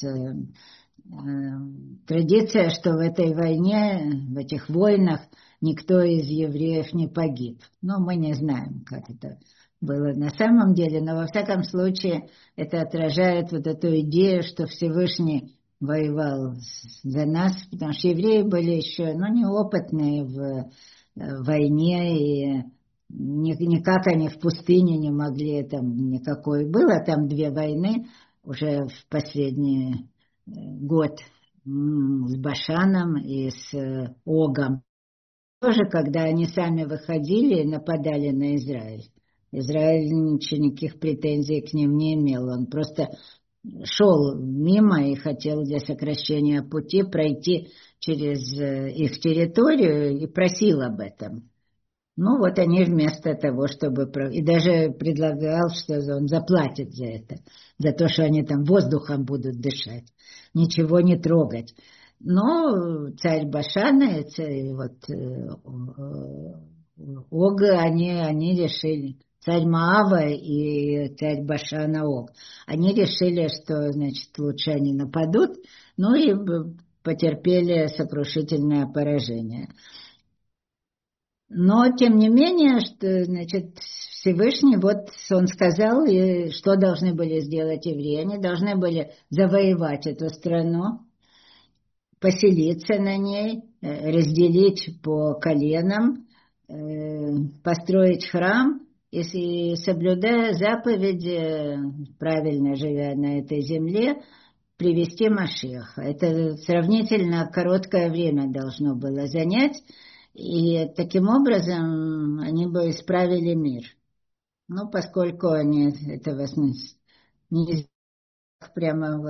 традиция, что в этой войне, в этих войнах никто из евреев не погиб. Но мы не знаем, как это было на самом деле, но во всяком случае это отражает вот эту идею, что Всевышний воевал за нас, потому что евреи были еще неопытные в войне, и никак они в пустыне не могли никакой. Было там 2 войны уже в последний год с Башаном и с Огом. Тоже, когда они сами выходили и нападали на Израиль. Израиль никаких претензий к ним не имел. Он просто шел мимо и хотел для сокращения пути пройти через их территорию и просил об этом. Они вместо того, чтобы... И даже предлагал, что он заплатит за это, за то, что они там воздухом будут дышать, ничего не трогать. Но царь Башана и Ога, они решили, царь Моава и царь Башана Ог, они решили, что, лучше они нападут, и потерпели сокрушительное поражение. Но, тем не менее, Всевышний, он сказал, что должны были сделать евреи. Они должны были завоевать эту страну, поселиться на ней, разделить по коленам, построить храм и, соблюдая заповеди, правильно живя на этой земле, привести Машиаха. Это сравнительно короткое время должно было занять. И таким образом они бы исправили мир. Поскольку они этого не прямо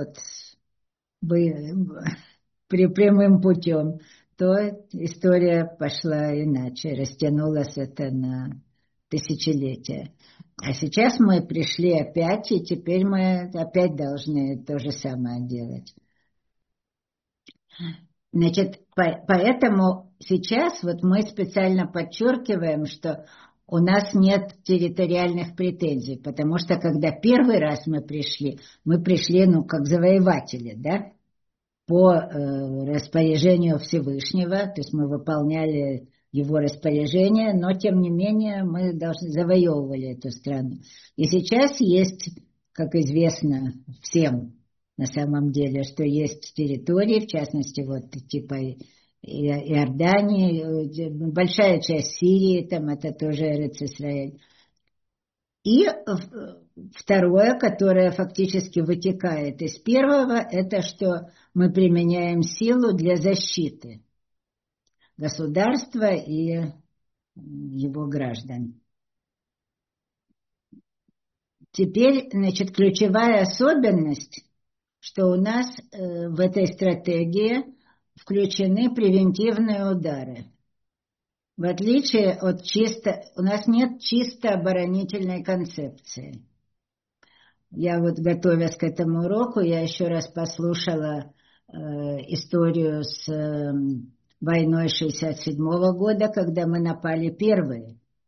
прямым путем, то история пошла иначе, растянулась это на тысячелетия. А сейчас мы пришли опять, и теперь мы опять должны то же самое делать. Поэтому сейчас мы специально подчеркиваем, что у нас нет территориальных претензий, потому что когда первый раз мы пришли как завоеватели, да, по распоряжению Всевышнего, то есть мы выполняли его распоряжение, но тем не менее мы завоевывали эту страну. И сейчас есть, как известно всем, на самом деле, что есть территории, в частности, типа Иордании, большая часть Сирии, там это тоже Эрец Исраэль. И второе, которое фактически вытекает из первого, это что мы применяем силу для защиты государства и его граждан. Теперь, ключевая особенность, что у нас в этой стратегии включены превентивные удары. В отличие от у нас нет чисто оборонительной концепции. Я готовясь к этому уроку, я еще раз послушала историю с войной 1967 года, когда мы напали первые.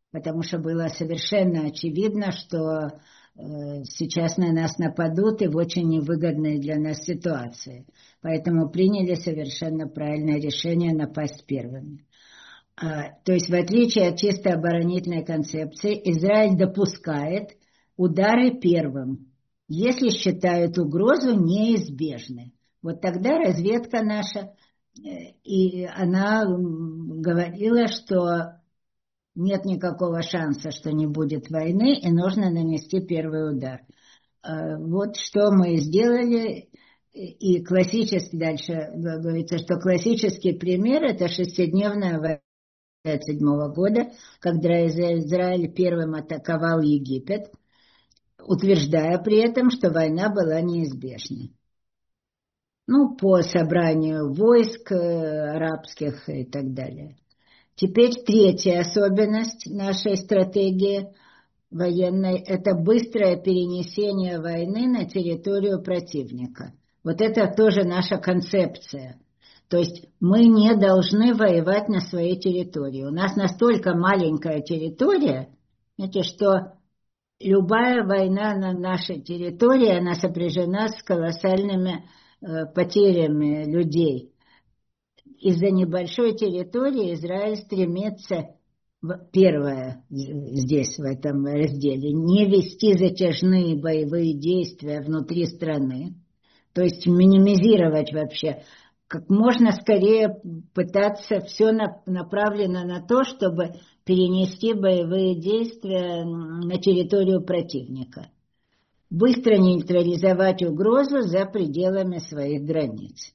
потому что было совершенно очевидно, что сейчас на нас нападут и в очень невыгодной для нас ситуации. Поэтому приняли совершенно правильное решение напасть первыми. То есть в отличие от чисто оборонительной концепции, Израиль допускает удары первым, если считают угрозу неизбежной. Вот тогда разведка наша, и она говорила, что нет никакого шанса, что не будет войны, и нужно нанести первый удар. Вот что мы сделали. И классический, дальше говорится, что классический пример — это шестидневная война 1957 года, когда Израиль первым атаковал Египет, утверждая при этом, что война была неизбежна. Ну, по собранию войск арабских и так далее. Теперь третья особенность нашей стратегии военной – это быстрое перенесение войны на территорию противника. Вот это тоже наша концепция. То есть мы не должны воевать на своей территории. У нас настолько маленькая территория, знаете, что любая война на нашей территории, она сопряжена с колоссальными потерями людей. Из-за небольшой территории Израиль стремится, первое здесь, в этом разделе, не вести затяжные боевые действия внутри страны, то есть минимизировать вообще, как можно скорее пытаться, все направлено на то, чтобы перенести боевые действия на территорию противника. Быстро нейтрализовать угрозу за пределами своих границ.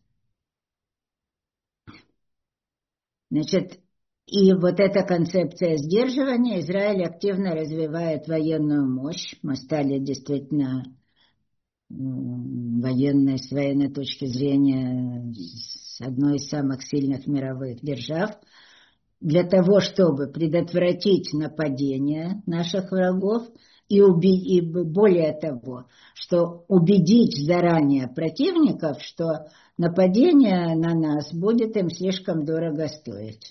Значит, и вот эта концепция сдерживания, Израиль активно развивает военную мощь. Мы стали действительно военной, с военной точки зрения, одной из самых сильных мировых держав. Для того, чтобы предотвратить нападение наших врагов и более того, что убедить заранее противников, что нападение на нас будет им слишком дорого стоить.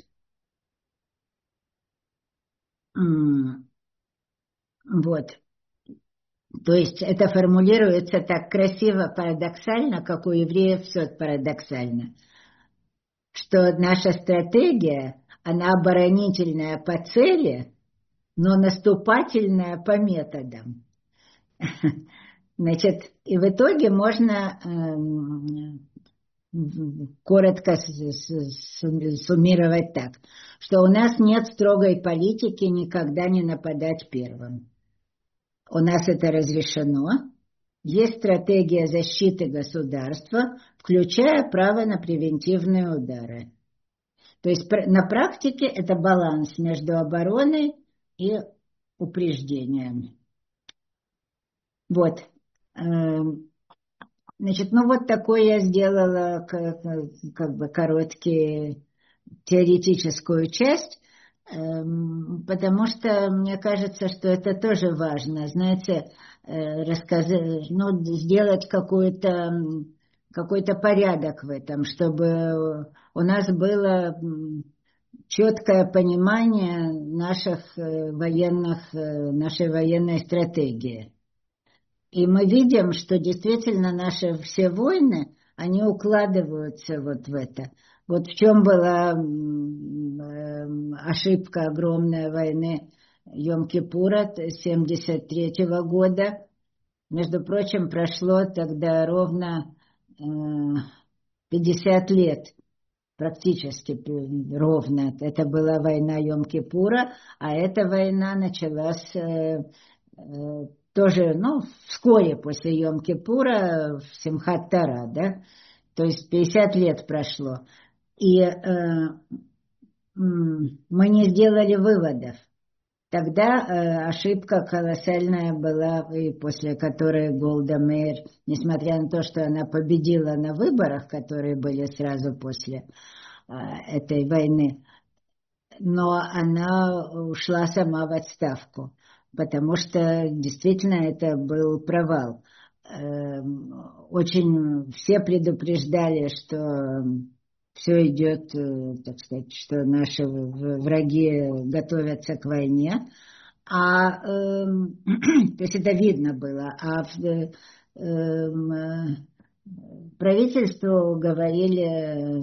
Вот. То есть это формулируется так красиво, парадоксально, как у евреев все парадоксально, что наша стратегия, она оборонительная по цели, но наступательная по методам. Значит, и в итоге можно коротко суммировать так, что у нас нет строгой политики никогда не нападать первым. У нас это разрешено. Есть стратегия защиты государства, включая право на превентивные удары. То есть на практике это баланс между обороной и упреждением. Вот. Значит, ну вот такой я сделала как бы короткий теоретическую часть, потому что мне кажется, что это тоже важно, знаете, рассказать, ну, сделать какой-то порядок в этом, чтобы у нас было четкое понимание нашей военной стратегии. И мы видим, что действительно наши все войны, они укладываются вот в это. Вот в чем была ошибка огромной войны Йом-Кипура 1973 года. Между прочим, прошло тогда ровно 50 лет, практически ровно. Это была война Йом-Кипура, а эта война началась тоже, ну, вскоре после Йом-Кипура в Симхат-Тора, да, то есть 50 лет прошло. И мы не сделали выводов. Тогда ошибка колоссальная была, и после которой Голда Меир, несмотря на то, что она победила на выборах, которые были сразу после этой войны, но она ушла сама в отставку, потому что действительно это был провал. Очень все предупреждали, что все идет, так сказать, что наши враги готовятся к войне. То есть это видно было. Правительству говорили,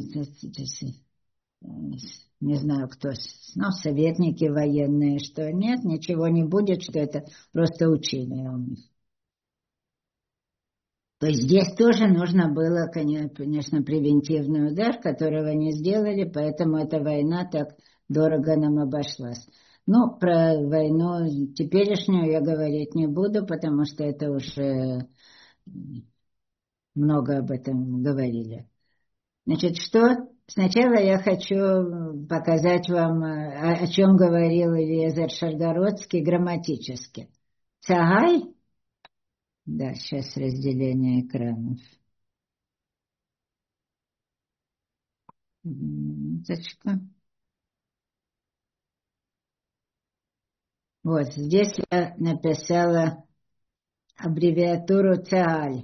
не знаю кто, советники военные, что нет, ничего не будет, что это просто учение у них. То есть здесь тоже нужно было, конечно, превентивный удар, которого не сделали, поэтому эта война так дорого нам обошлась. Но про войну теперешнюю я говорить не буду, потому что это уже много об этом говорили. Значит, что? Сначала я хочу показать вам, о чем говорил Элиезер Шаргородский грамматически. Цагай. Да, сейчас разделение экранов. Минуточку. Вот, здесь я написала аббревиатуру ЦААЛЬ.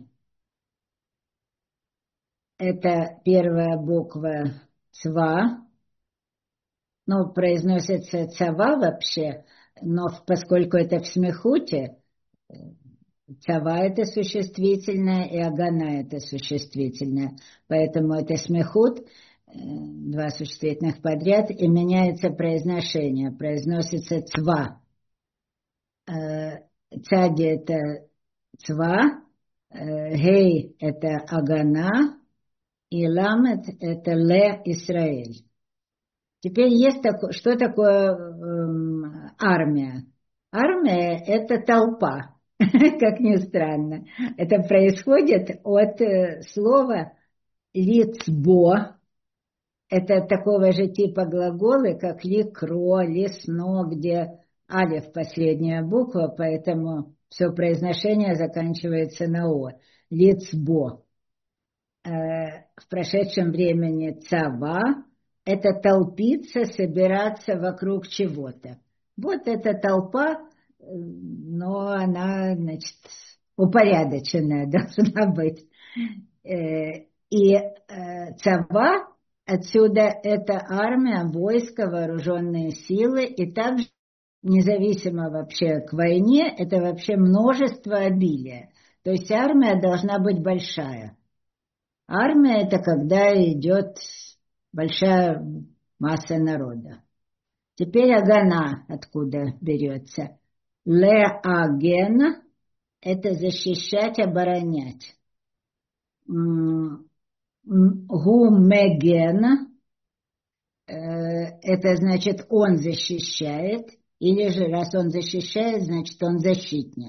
Это первая буква ЦВА. Ну, произносится ЦАВА вообще, но поскольку это в смехуте, Цава это существительное, и Агана это существительное. Поэтому это смехут, два существительных подряд, и меняется произношение. Произносится цва. Цади это цва, гей это Агана, и ламет это ле Исраэль. Теперь есть такое, что такое армия? Армия это толпа. Как ни странно. Это происходит от слова лицбо. Это такого же типа глаголы, как ликро, лесно, где алиф последняя буква, поэтому все произношение заканчивается на о. Лицбо. В прошедшем времени цава – это толпиться, собираться вокруг чего-то. Вот эта толпа, но она, значит, упорядоченная должна быть. И цава, отсюда это армия, войско, вооруженные силы, и также независимо вообще к войне, это вообще множество обилия. То есть армия должна быть большая. Армия это когда идет большая масса народа. Теперь агана откуда берется? Леаген – это защищать, оборонять. Гумеген – это значит он защищает, или же раз он защищает, значит он защитник.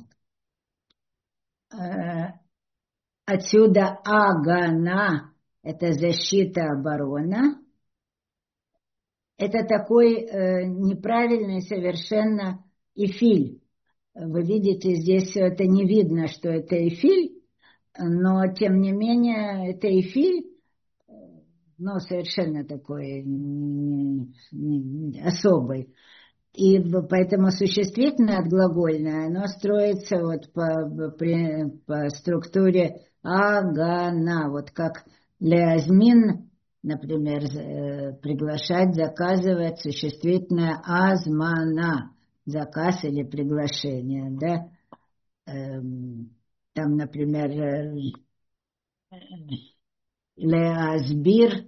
Отсюда агана – это защита, оборона. Это такой неправильный совершенно эфиль. Вы видите, здесь это не видно, что это эфиль, но тем не менее это эфиль, но совершенно такой особый. И поэтому существительное отглагольное, оно строится вот по структуре агана, вот как леазмин, например, приглашать, заказывать, существительное азмана, заказ или приглашение, да. Там, например, леазбир,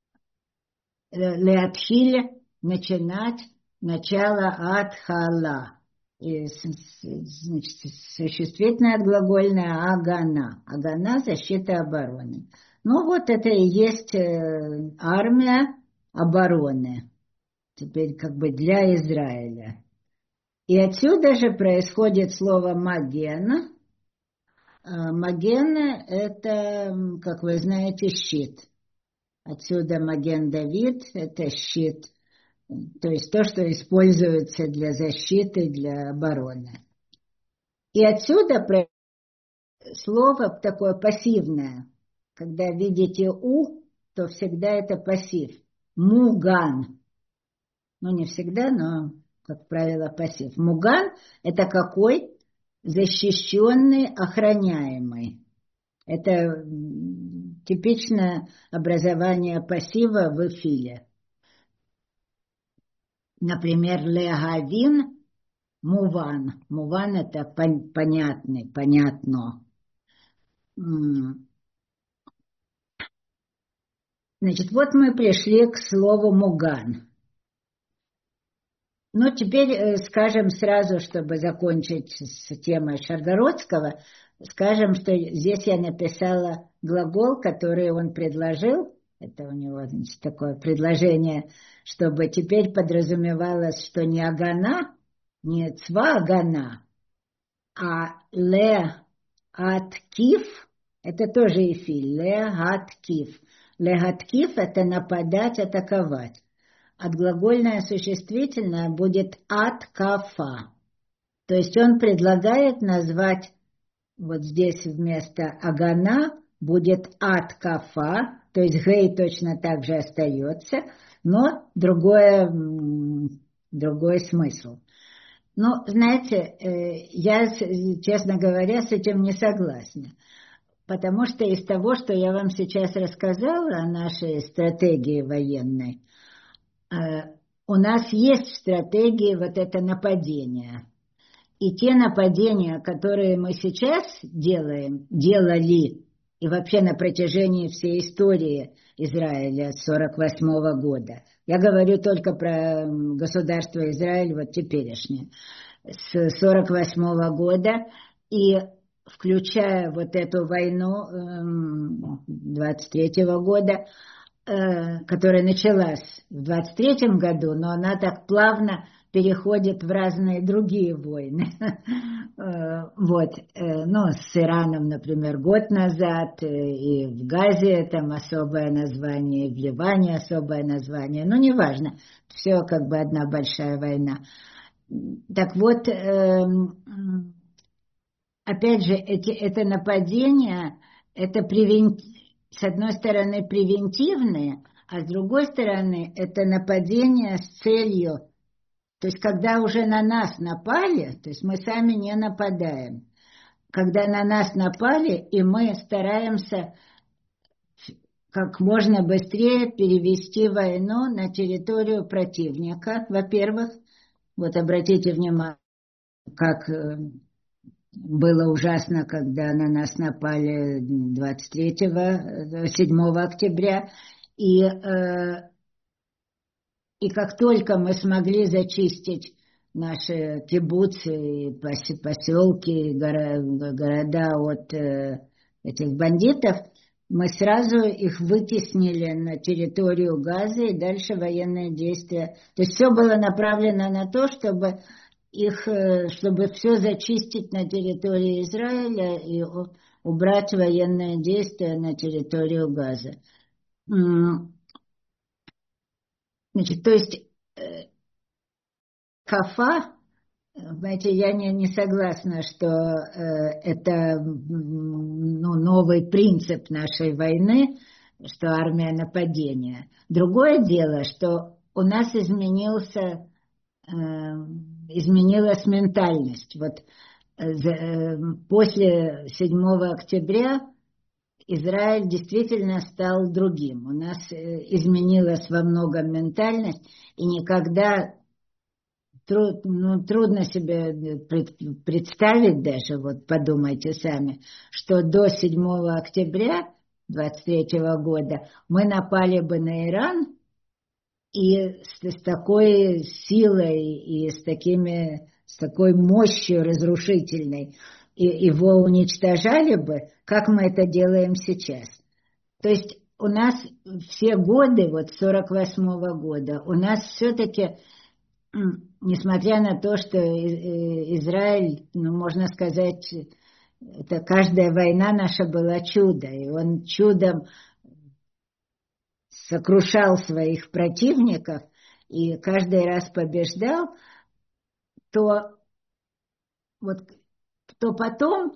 леатхиль, начинать, начало атхала. И, значит, существительное отглагольное агана. Агана – защита, обороны. Ну вот это и есть армия обороны. Теперь как бы для Израиля. И отсюда же происходит слово маген. Маген – это, как вы знаете, щит. Отсюда маген Давид – это щит. То есть то, что используется для защиты, для обороны. И отсюда слово такое пассивное. Когда видите «у», то всегда это пассив. Муган. Ну, не всегда, но, как правило, пассив. Муган – это какой? Защищенный, охраняемый. Это типичное образование пассива в эфиле. Например, легавин, муван. Муван — это понятный, понятно. Значит, вот мы пришли к слову муган. Ну, теперь скажем сразу, чтобы закончить с темой Шаргородского, скажем, что здесь я написала глагол, который он предложил. Это у него, значит, такое предложение, чтобы теперь подразумевалось, что не агана, не цва агана, а ле ат киф, это тоже эфиль, ле ат киф. Ле ат киф — это нападать, атаковать. Отглагольное существительное будет ат кафа. То есть он предлагает назвать вот здесь вместо агана будет ат кафа, то есть гей точно так же остается, но другой смысл. Но, знаете, я, честно говоря, с этим не согласна. Потому что из того, что я вам сейчас рассказала о нашей стратегии военной, у нас есть в стратегии вот это нападение. И те нападения, которые мы сейчас делали, и вообще на протяжении всей истории Израиля с 1948 года, я говорю только про государство Израиль, вот теперешнее, с 1948 года, и включая вот эту войну 1923 года, которая началась в 1923 году, но она так плавно переходит в разные другие войны. Вот, ну, с Ираном, например, год назад, и в Газе там особое название, и в Ливане особое название, ну, неважно, все как бы одна большая война. Так вот, опять же, это нападение, это с одной стороны превентивные, а с другой стороны это нападение с целью, то есть когда уже на нас напали, то есть мы сами не нападаем, когда на нас напали, и мы стараемся как можно быстрее перевести войну на территорию противника, во-первых, вот обратите внимание, как было ужасно, когда на нас напали 7 октября, и как только мы смогли зачистить наши кибуцы, поселки, города от этих бандитов, мы сразу их вытеснили на территорию Газы, и дальше военные действия. То есть все было направлено на то, чтобы все зачистить на территории Израиля и убрать военные действия на территорию Газа. Значит, то есть кафа, знаете, я не согласна, что это новый принцип нашей войны, что армия нападения. Другое дело, что у нас изменилась ментальность. Вот после 7 октября Израиль действительно стал другим. У нас изменилась во многом ментальность, и никогда трудно себе представить даже, вот подумайте сами, что до 7 октября 1923 года мы напали бы на Иран, и с такой силой и с такой мощью разрушительной его уничтожали бы, как мы это делаем сейчас. То есть у нас все годы, вот с 1948 года, у нас все-таки, несмотря на то, что Израиль, можно сказать, это каждая война наша была чудо, и он чудом сокрушал своих противников и каждый раз побеждал, то потом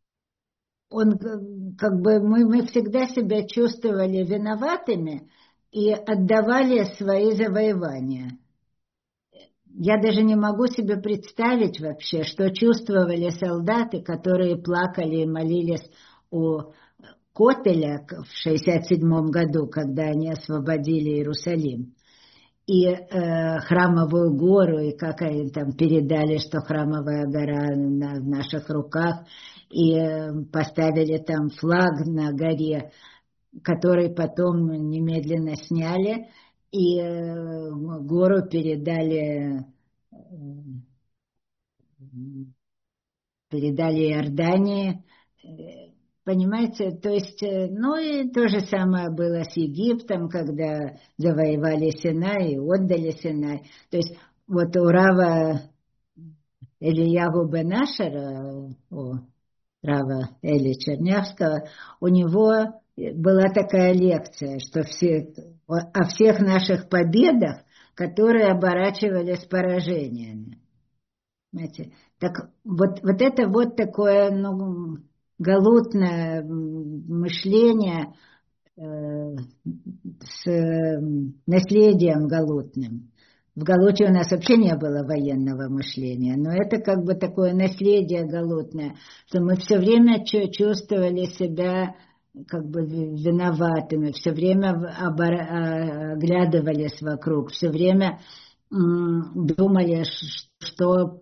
мы всегда себя чувствовали виноватыми и отдавали свои завоевания. Я даже не могу себе представить вообще, что чувствовали солдаты, которые плакали и молились о Котеля в 1967 году, когда они освободили Иерусалим. И Храмовую гору, и как они там передали, что Храмовая гора в наших руках, и поставили там флаг на горе, который потом немедленно сняли, и гору передали Иордании. Понимаете, то есть, ну и то же самое было с Египтом, когда завоевали Синай и отдали Синай. То есть вот у Рава Элиягу бен Ашера, у Рава Эли Чернявского, у него была такая лекция, что о всех наших победах, которые оборачивались поражениями. Понимаете? Так вот это вот такое, ну, галутное мышление с наследием галутным. В Галуте у нас вообще не было военного мышления, но это как бы такое наследие галутное, что мы все время чувствовали себя как бы виноватыми, все время оглядывались вокруг, все время думали, что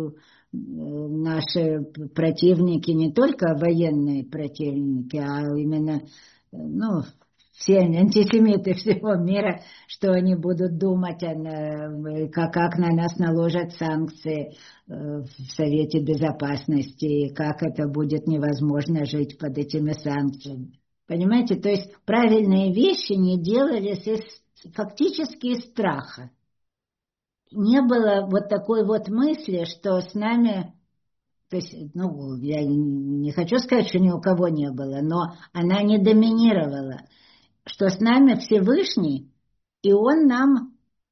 наши противники, не только военные противники, а именно, ну, все антисемиты всего мира, что они будут думать, как на нас наложат санкции в Совете Безопасности, и как это будет невозможно жить под этими санкциями. Понимаете, то есть правильные вещи не делались фактически из страха. Не было вот такой вот мысли, что с нами, то есть, ну, я не хочу сказать, что ни у кого не было, но она не доминировала, что с нами Всевышний, и Он нам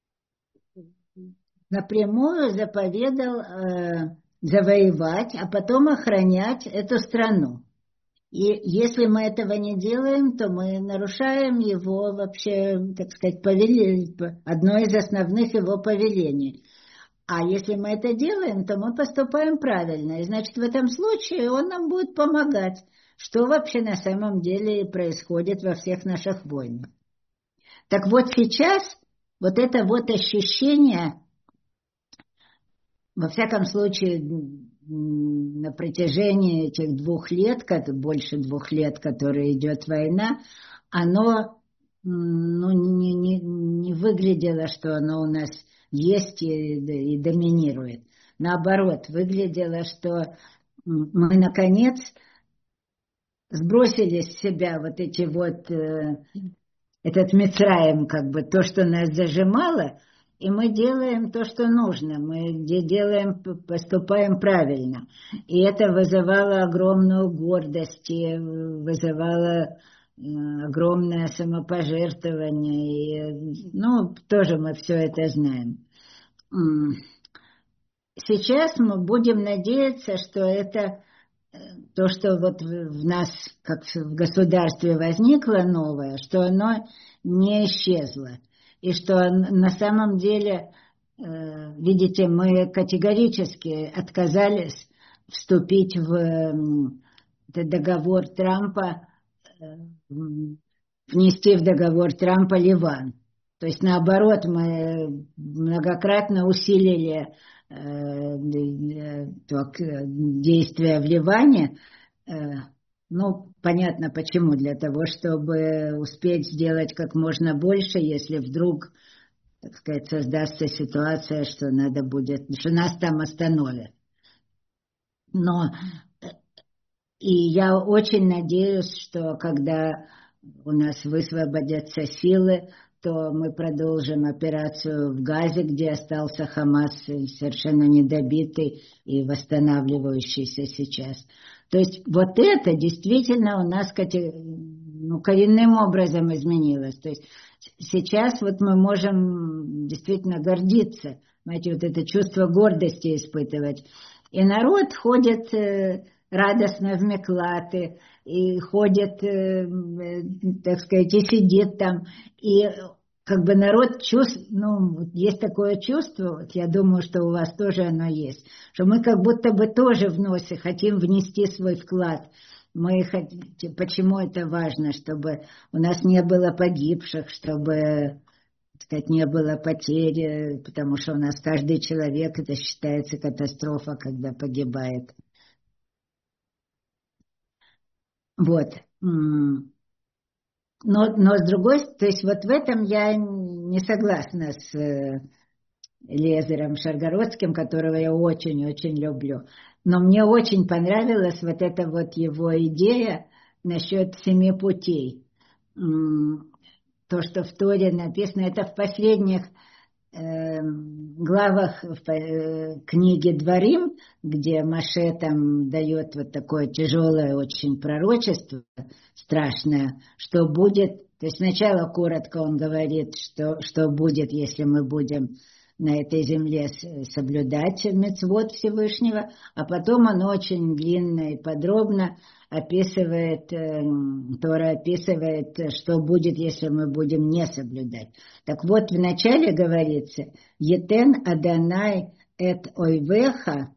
напрямую заповедал завоевать, а потом охранять эту страну. И если мы этого не делаем, то мы нарушаем его вообще, так сказать, одно из основных его повелений. А если мы это делаем, то мы поступаем правильно. И значит, в этом случае он нам будет помогать, что вообще на самом деле происходит во всех наших войнах. Так вот сейчас вот это вот ощущение, во всяком случае, на протяжении этих 2 лет, больше 2 лет, которые идет война, оно не выглядело, что оно у нас есть и доминирует. Наоборот, выглядело, что мы наконец сбросили с себя вот эти вот, этот Мицраим, как бы то, что нас зажимало, и мы делаем то, что нужно, мы поступаем правильно. И это вызывало огромную гордость, вызывало огромное самопожертвование. И, ну, тоже мы все это знаем. Сейчас мы будем надеяться, что это то, что вот в нас, как в государстве возникло новое, что оно не исчезло. И что на самом деле, видите, мы категорически отказались вступить в договор Трампа, внести в договор Трампа Ливан. То есть, наоборот, мы многократно усилили действия в Ливане. Ну, понятно почему. Для того, чтобы успеть сделать как можно больше, если вдруг, так сказать, создастся ситуация, что надо будет, что нас там остановят. Но и я очень надеюсь, что когда у нас высвободятся силы, то мы продолжим операцию в Газе, где остался Хамас совершенно недобитый и восстанавливающийся сейчас. То есть вот это действительно у нас коренным образом изменилось. То есть сейчас вот мы можем действительно гордиться, знаете, вот это чувство гордости испытывать. И народ ходит радостно в миклаты, и ходит, так сказать, и сидит там, и как бы народ чувствует, ну, есть такое чувство, вот я думаю, что у вас тоже оно есть, что мы как будто бы тоже хотим внести свой вклад Почему это важно? Чтобы у нас не было погибших, чтобы, так сказать, не было потерь, потому что у нас каждый человек, это считается катастрофа, когда погибает. Вот. Но с другой стороны, то есть вот в этом я не согласна с Элиэзером Шаргородским, которого я очень-очень люблю. Но мне очень понравилась вот эта вот его идея насчет 7 путей. То, что в Торе написано, это в последних главах книги Дворим, где Моше там дает вот такое тяжелое очень пророчество, страшное, что будет, то есть сначала коротко он говорит, что будет, если мы будем на этой земле соблюдать мицвот Всевышнего, а потом он очень длинно и подробно описывает, Тора описывает, что будет, если мы будем не соблюдать. Так вот, вначале говорится, «Етен Адонай эт ойвеха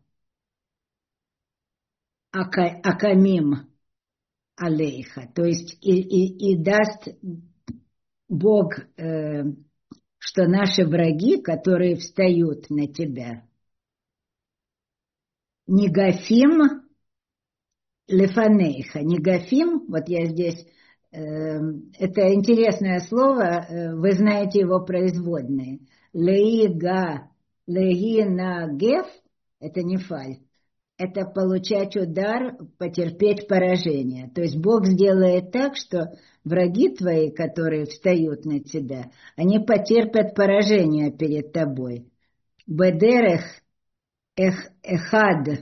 акамим алейха», то есть и даст Бог, что наши враги, которые встают на тебя, Негафим лефанейха. Негафим, вот я здесь, это интересное слово, вы знаете его производные. Леига, леинагеф, это не фаль. Это получать удар, потерпеть поражение. То есть Бог сделает так, что враги твои, которые встают на тебя, они потерпят поражение перед тобой. Бедерех эхад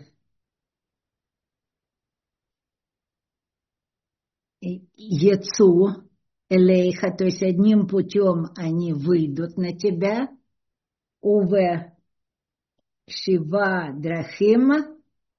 яцу элейха, то есть одним путем они выйдут на тебя. Уве шива драхим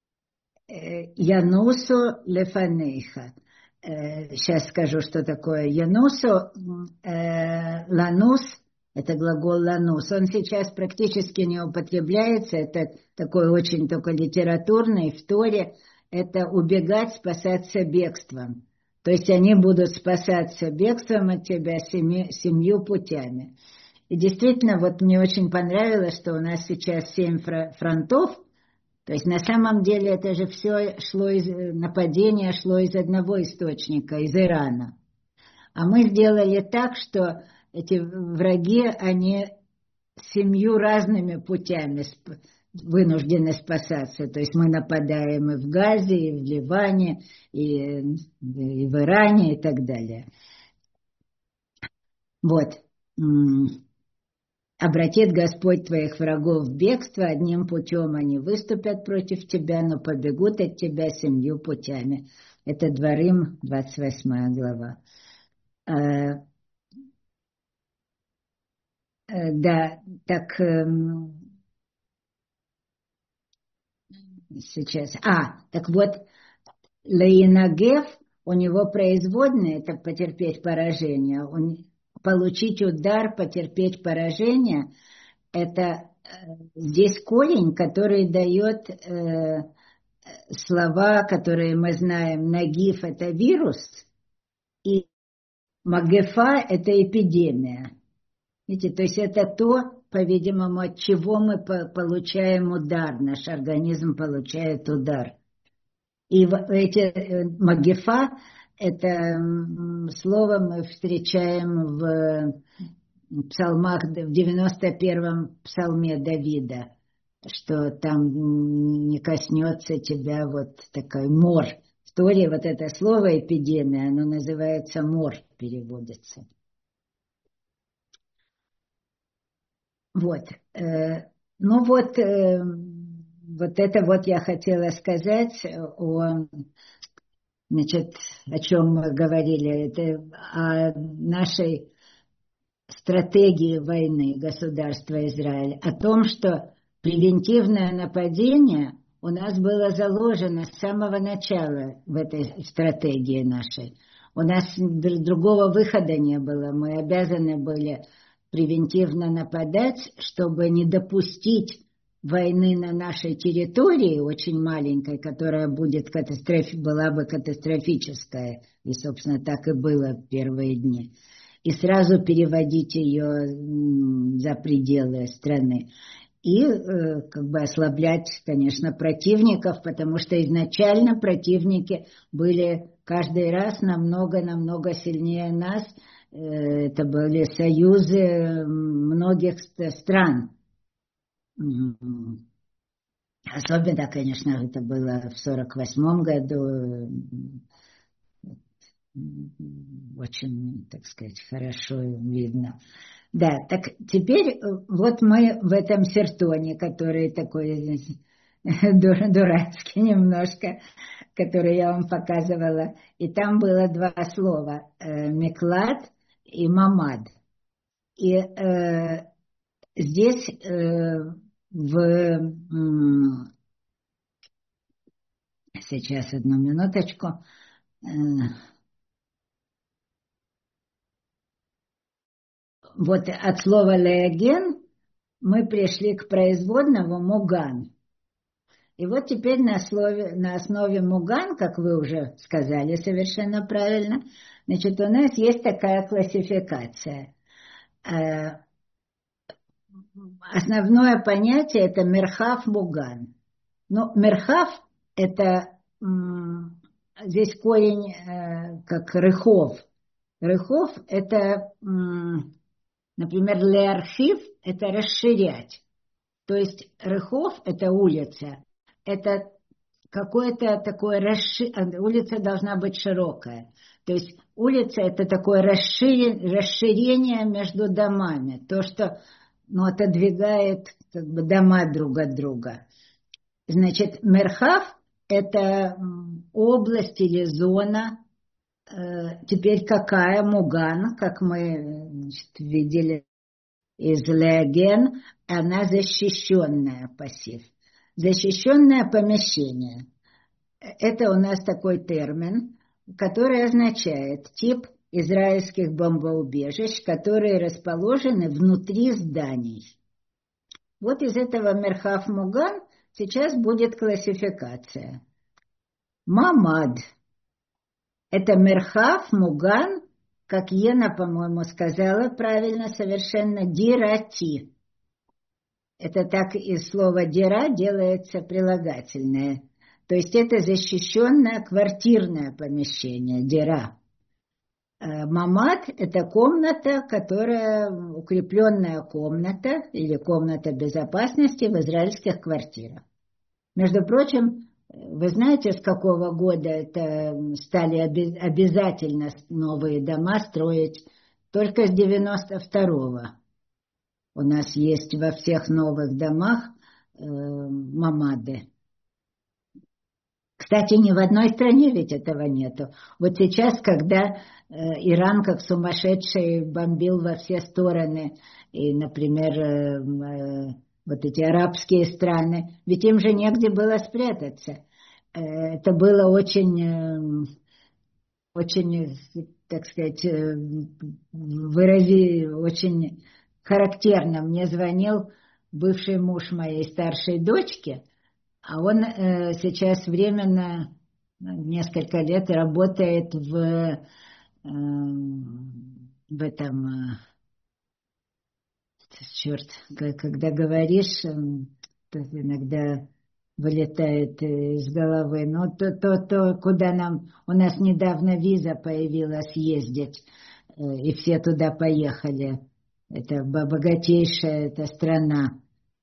Янусу лефанейха. Сейчас скажу, что такое Янусу. Ланус, это глагол ланус. Он сейчас практически не употребляется. Это такой очень только литературный в Торе. Это убегать, спасаться бегством. То есть они будут спасаться бегством от тебя 7 путями. И действительно, вот мне очень понравилось, что у нас сейчас 7 фронтов. То есть на самом деле это же все нападение шло из одного источника, из Ирана. А мы сделали так, что эти враги, они 7 разными путями вынуждены спасаться. То есть мы нападаем и в Газе, и в Ливане, и в Иране, и так далее. Вот. Обратит Господь твоих врагов в бегство, одним путем они выступят против тебя, но побегут от тебя 7 путями. Это Дворим, 28 глава. Да, так сейчас. Так вот, Лаинагев, у него производные, это потерпеть поражение, получить удар, потерпеть поражение, это здесь корень, который дает слова, которые мы знаем. Нагиф – это вирус, и магефа – это эпидемия. Видите, то есть это то, по-видимому, от чего мы получаем удар, наш организм получает удар. И эти магефа, это слово мы встречаем в псалмах, в 91-м псалме Давида, что там не коснется тебя вот такой мор. В Торе вот это слово эпидемия, оно называется мор, переводится. Вот. Ну вот, вот это вот я хотела сказать значит, о чем мы говорили, это о нашей стратегии войны государства Израиль, о том, что превентивное нападение у нас было заложено с самого начала в этой стратегии нашей. У нас другого выхода не было, мы обязаны были превентивно нападать, чтобы не допустить войны на нашей территории, очень маленькой, которая была бы катастрофическая, и, собственно, так и было в первые дни, и сразу переводить ее за пределы страны. И как бы ослаблять, конечно, противников, потому что изначально противники были каждый раз намного сильнее нас. Это были союзы многих стран. Особенно, конечно, это было в 1948 году. Очень, так сказать, хорошо видно. Да, так теперь вот мы в этом сертоне, который такой дурацкий немножко, который я вам показывала, и там было два слова «миклат» и «мамад». И здесь сейчас одну минуточку. Вот от слова «леоген» мы пришли к производному «муган». И вот теперь на основе «муган», как вы уже сказали совершенно правильно, значит, у нас есть такая классификация. Основное понятие – это мерхав муган. Но мерхав – это здесь корень как рыхов. Рыхов – это, например, леархив – это расширять. То есть рыхов – это улица. Это какое-то такое улица должна быть широкая. То есть улица – это такое расширение между домами. То, что отодвигает как бы дома друг от друга. Значит, мерхав – это область или зона. Теперь какая? Муган, как мы, значит, видели из леоген, она защищенная пассив. Защищенное помещение. Это у нас такой термин, который означает тип израильских бомбоубежищ, которые расположены внутри зданий. Вот из этого мерхав муган сейчас будет классификация. Мамад. Это мерхав муган, как Ена, по-моему, сказала правильно совершенно, дирати. Это так из слова дира делается прилагательное. То есть это защищенное квартирное помещение, дира. Мамад – это комната, укрепленная комната или комната безопасности в израильских квартирах. Между прочим, вы знаете, с какого года это стали обязательно новые дома строить? Только с 92-го. У нас есть во всех новых домах мамады. Кстати, ни в одной стране ведь этого нету. Вот сейчас, когда Иран как сумасшедший бомбил во все стороны, и, например, вот эти арабские страны, ведь им же негде было спрятаться. Это было очень, так сказать, очень характерно. Мне звонил бывший муж моей старшей дочки, а он сейчас временно, несколько лет работает в этом, черт, когда говоришь, то иногда вылетает из головы. Но то, куда у нас недавно виза появилась ездить, и все туда поехали. Это богатейшая эта страна.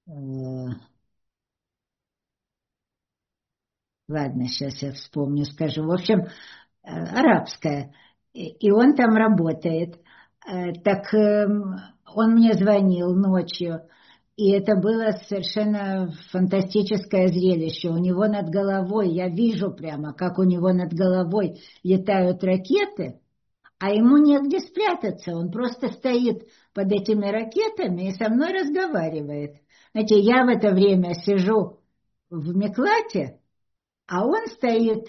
Ладно, сейчас я вспомню, скажу. В общем, арабская. И он там работает. Так он мне звонил ночью. И это было совершенно фантастическое зрелище. У него над головой, я вижу прямо, как у него над головой летают ракеты, а ему негде спрятаться. Он просто стоит под этими ракетами и со мной разговаривает. Знаете, я в это время сижу в Миклате, а он стоит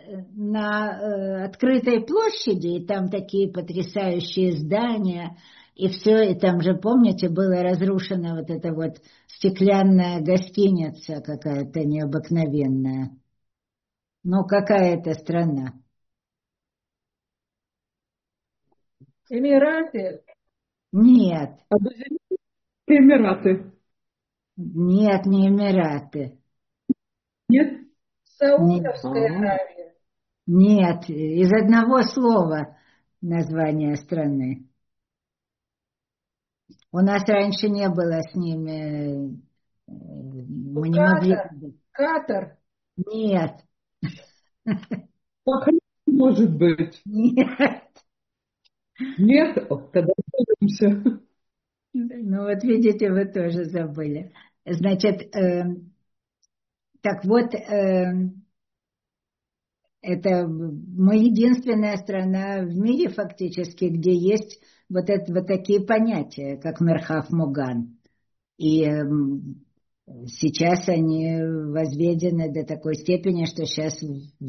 на открытой площади, и там такие потрясающие здания, И все, и там же, помните, была разрушена вот эта вот стеклянная гостиница какая-то необыкновенная. Ну, какая это страна? Эмираты. Нет, Эмираты. нет, не Эмираты. Нет? Саудовская А. Аравия. Нет, из одного слова название страны. У нас раньше не было с ними, мы не могли... Катар. Нет, Как может быть? нет. Нет? Тогда разберемся. Ну вот видите, вы тоже забыли. Значит, так вот, это мы единственная страна в мире фактически, где есть вот такие понятия, как Мерхав Муган. И сейчас они возведены до такой степени, что сейчас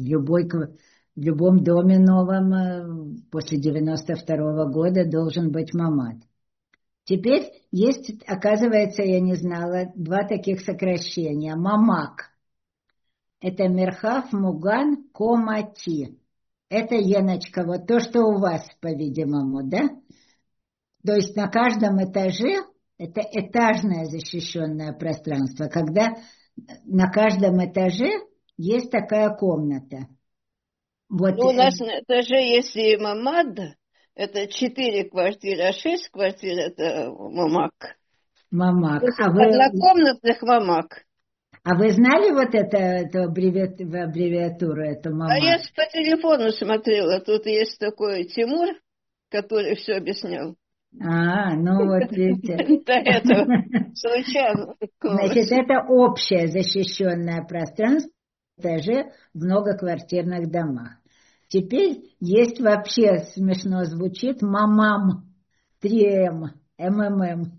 в любом доме новом после 92-го года должен быть мамад. Теперь есть, оказывается, я не знала, два таких сокращения. Мамак. Это Мерхав Муган Комати. Это, Еночка, вот то, что у вас, по-видимому, да? То есть на каждом этаже, это этажное защищенное пространство, когда на каждом этаже есть такая комната. Вот. Ну, у нас на этаже есть и мамад, это 4 квартиры, а 6 квартир это мамак. Мамак. Однокомнатных мамак. А вы знали вот эту аббревиатуру, эту мамак? А я по телефону смотрела, тут есть такой Тимур, который все объяснял. Ну вот видите. Это случайно. Значит, это общее защищенное пространство в этаже в многоквартирных домах. Теперь есть вообще, смешно звучит, мамам, 3М, МММ,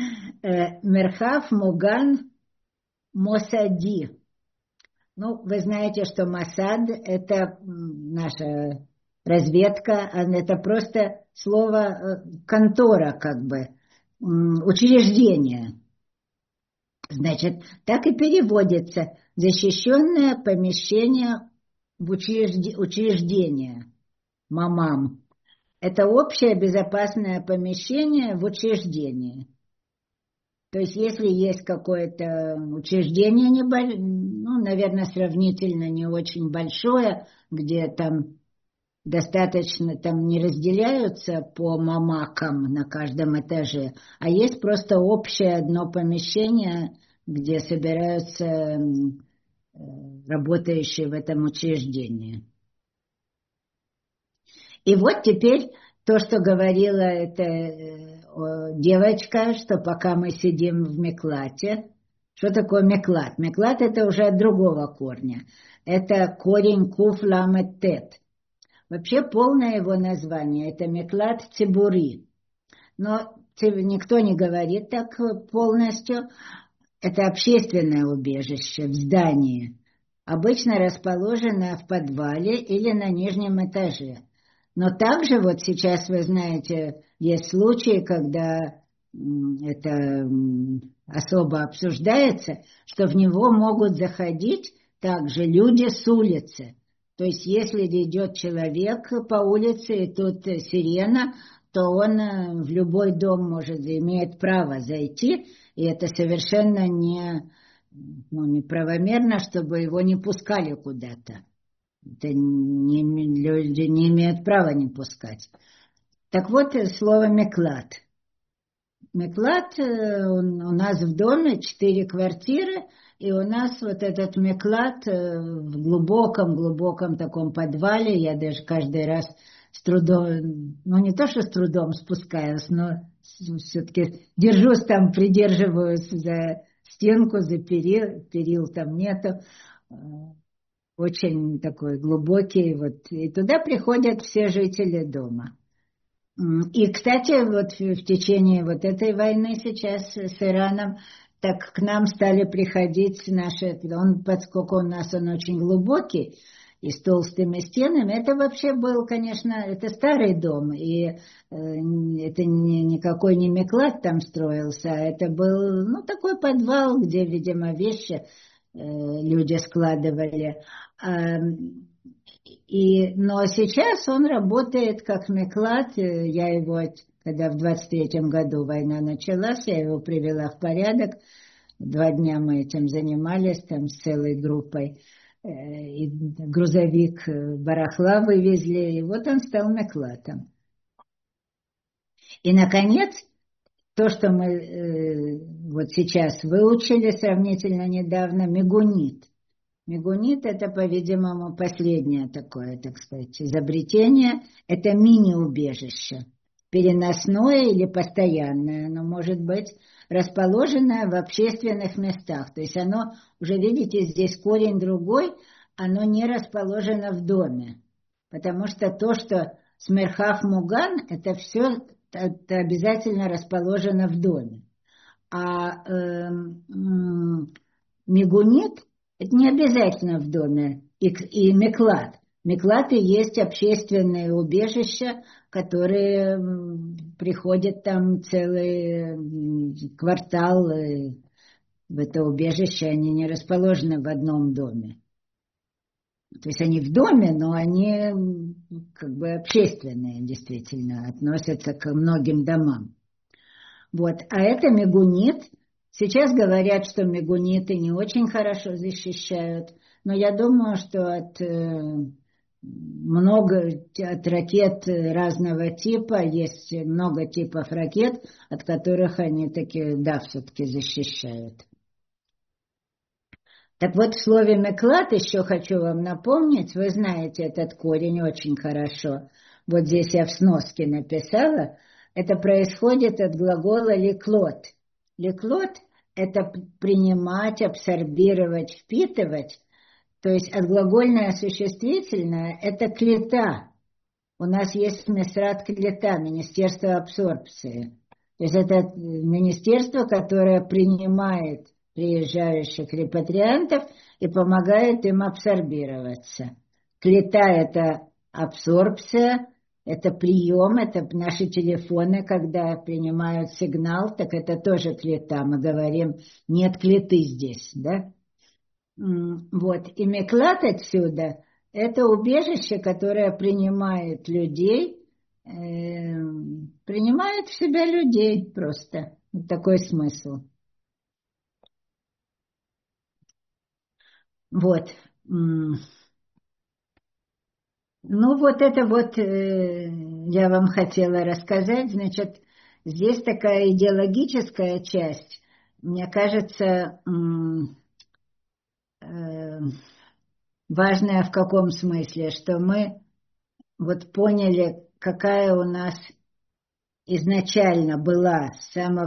Мерхав Муган Мосади. Ну, вы знаете, что Моссад – это наша разведка, это просто слово контора, как бы, учреждение. Значит, так и переводится защищенное помещение в учреждение, мамам. Это общее безопасное помещение в учреждении. То есть, если есть какое-то учреждение, наверное, сравнительно не очень большое, где там достаточно, там не разделяются по мамакам на каждом этаже, а есть просто общее одно помещение, где собираются работающие в этом учреждении. И вот теперь то, что говорила эта девочка, что пока мы сидим в меклате. Что такое меклат? Меклат – это уже от другого корня. Это корень куф ламет тет. Вообще полное его название – это меклат цибури. Но никто не говорит так полностью. Это общественное убежище в здании. Обычно расположенное в подвале или на нижнем этаже. Но также вот сейчас, вы знаете, есть случаи, когда это особо обсуждается, что в него могут заходить также люди с улицы. То есть если идет человек по улице и тут сирена, то он в любой дом имеет право зайти, и это совершенно неправомерно, чтобы его не пускали куда-то. Люди не имеют права не пускать. Так вот, слово меклат. Меклат, у нас в доме 4 квартиры, и у нас вот этот меклат в глубоком таком подвале. Я даже каждый раз с трудом, не то что с трудом спускаюсь, но все-таки держусь там, придерживаюсь за стенку, за перил там нету. Очень такой глубокий, и туда приходят все жители дома. И, кстати, вот в течение вот этой войны сейчас с Ираном, так к нам стали приходить поскольку он очень глубокий, и с толстыми стенами. Это вообще был, конечно, это старый дом, и это никакой не Миклат там строился, а это был, ну, такой подвал, где, видимо, вещи люди складывали. Но сейчас он работает как Миклат. Я его, когда в 23-м году война началась, я его привела в порядок. 2 дня мы этим занимались, там с целой группой. И грузовик барахла вывезли, и вот он стал Миклатом. И, наконец, то, что мы вот сейчас выучили сравнительно недавно, мигунит. Мигунит – это, по-видимому, последнее такое, так сказать, изобретение. Это мини-убежище, переносное или постоянное. Оно может быть расположенное в общественных местах. То есть оно, уже видите, здесь корень другой, оно не расположено в доме. Потому что то, что смерхав муган, это все это обязательно расположено в доме. А мигунит – это не обязательно в доме. И миклат. Миклаты есть общественные убежища, которые приходят там целый квартал в это убежище, они не расположены в одном доме. То есть они в доме, но они как бы общественные, действительно, относятся к многим домам. Вот. А это мигунит. Сейчас говорят, что мигуниты не очень хорошо защищают, но я думаю, что от ракет разного типа, есть много типов ракет, от которых они таки, да, все-таки защищают. Так вот, в слове «миклат» еще хочу вам напомнить, вы знаете этот корень очень хорошо. Вот здесь я в сноске написала, это происходит от глагола «леклот». Леклот – это принимать, абсорбировать, впитывать. То есть отглагольное существительное – это клета. У нас есть Месрат клета, Министерство абсорбции. То есть это министерство, которое принимает приезжающих репатриантов и помогает им абсорбироваться. Клета – это абсорбция. Это прием, это наши телефоны, когда принимают сигнал, так это тоже клета. Мы говорим, нет клеты здесь, да? Вот. И миклат отсюда – это убежище, которое принимает людей, принимает в себя людей просто. Вот такой смысл. Вот. Ну, вот это вот я вам хотела рассказать. Значит, здесь такая идеологическая часть, мне кажется, важная в каком смысле, что мы вот поняли, какая у нас изначально была с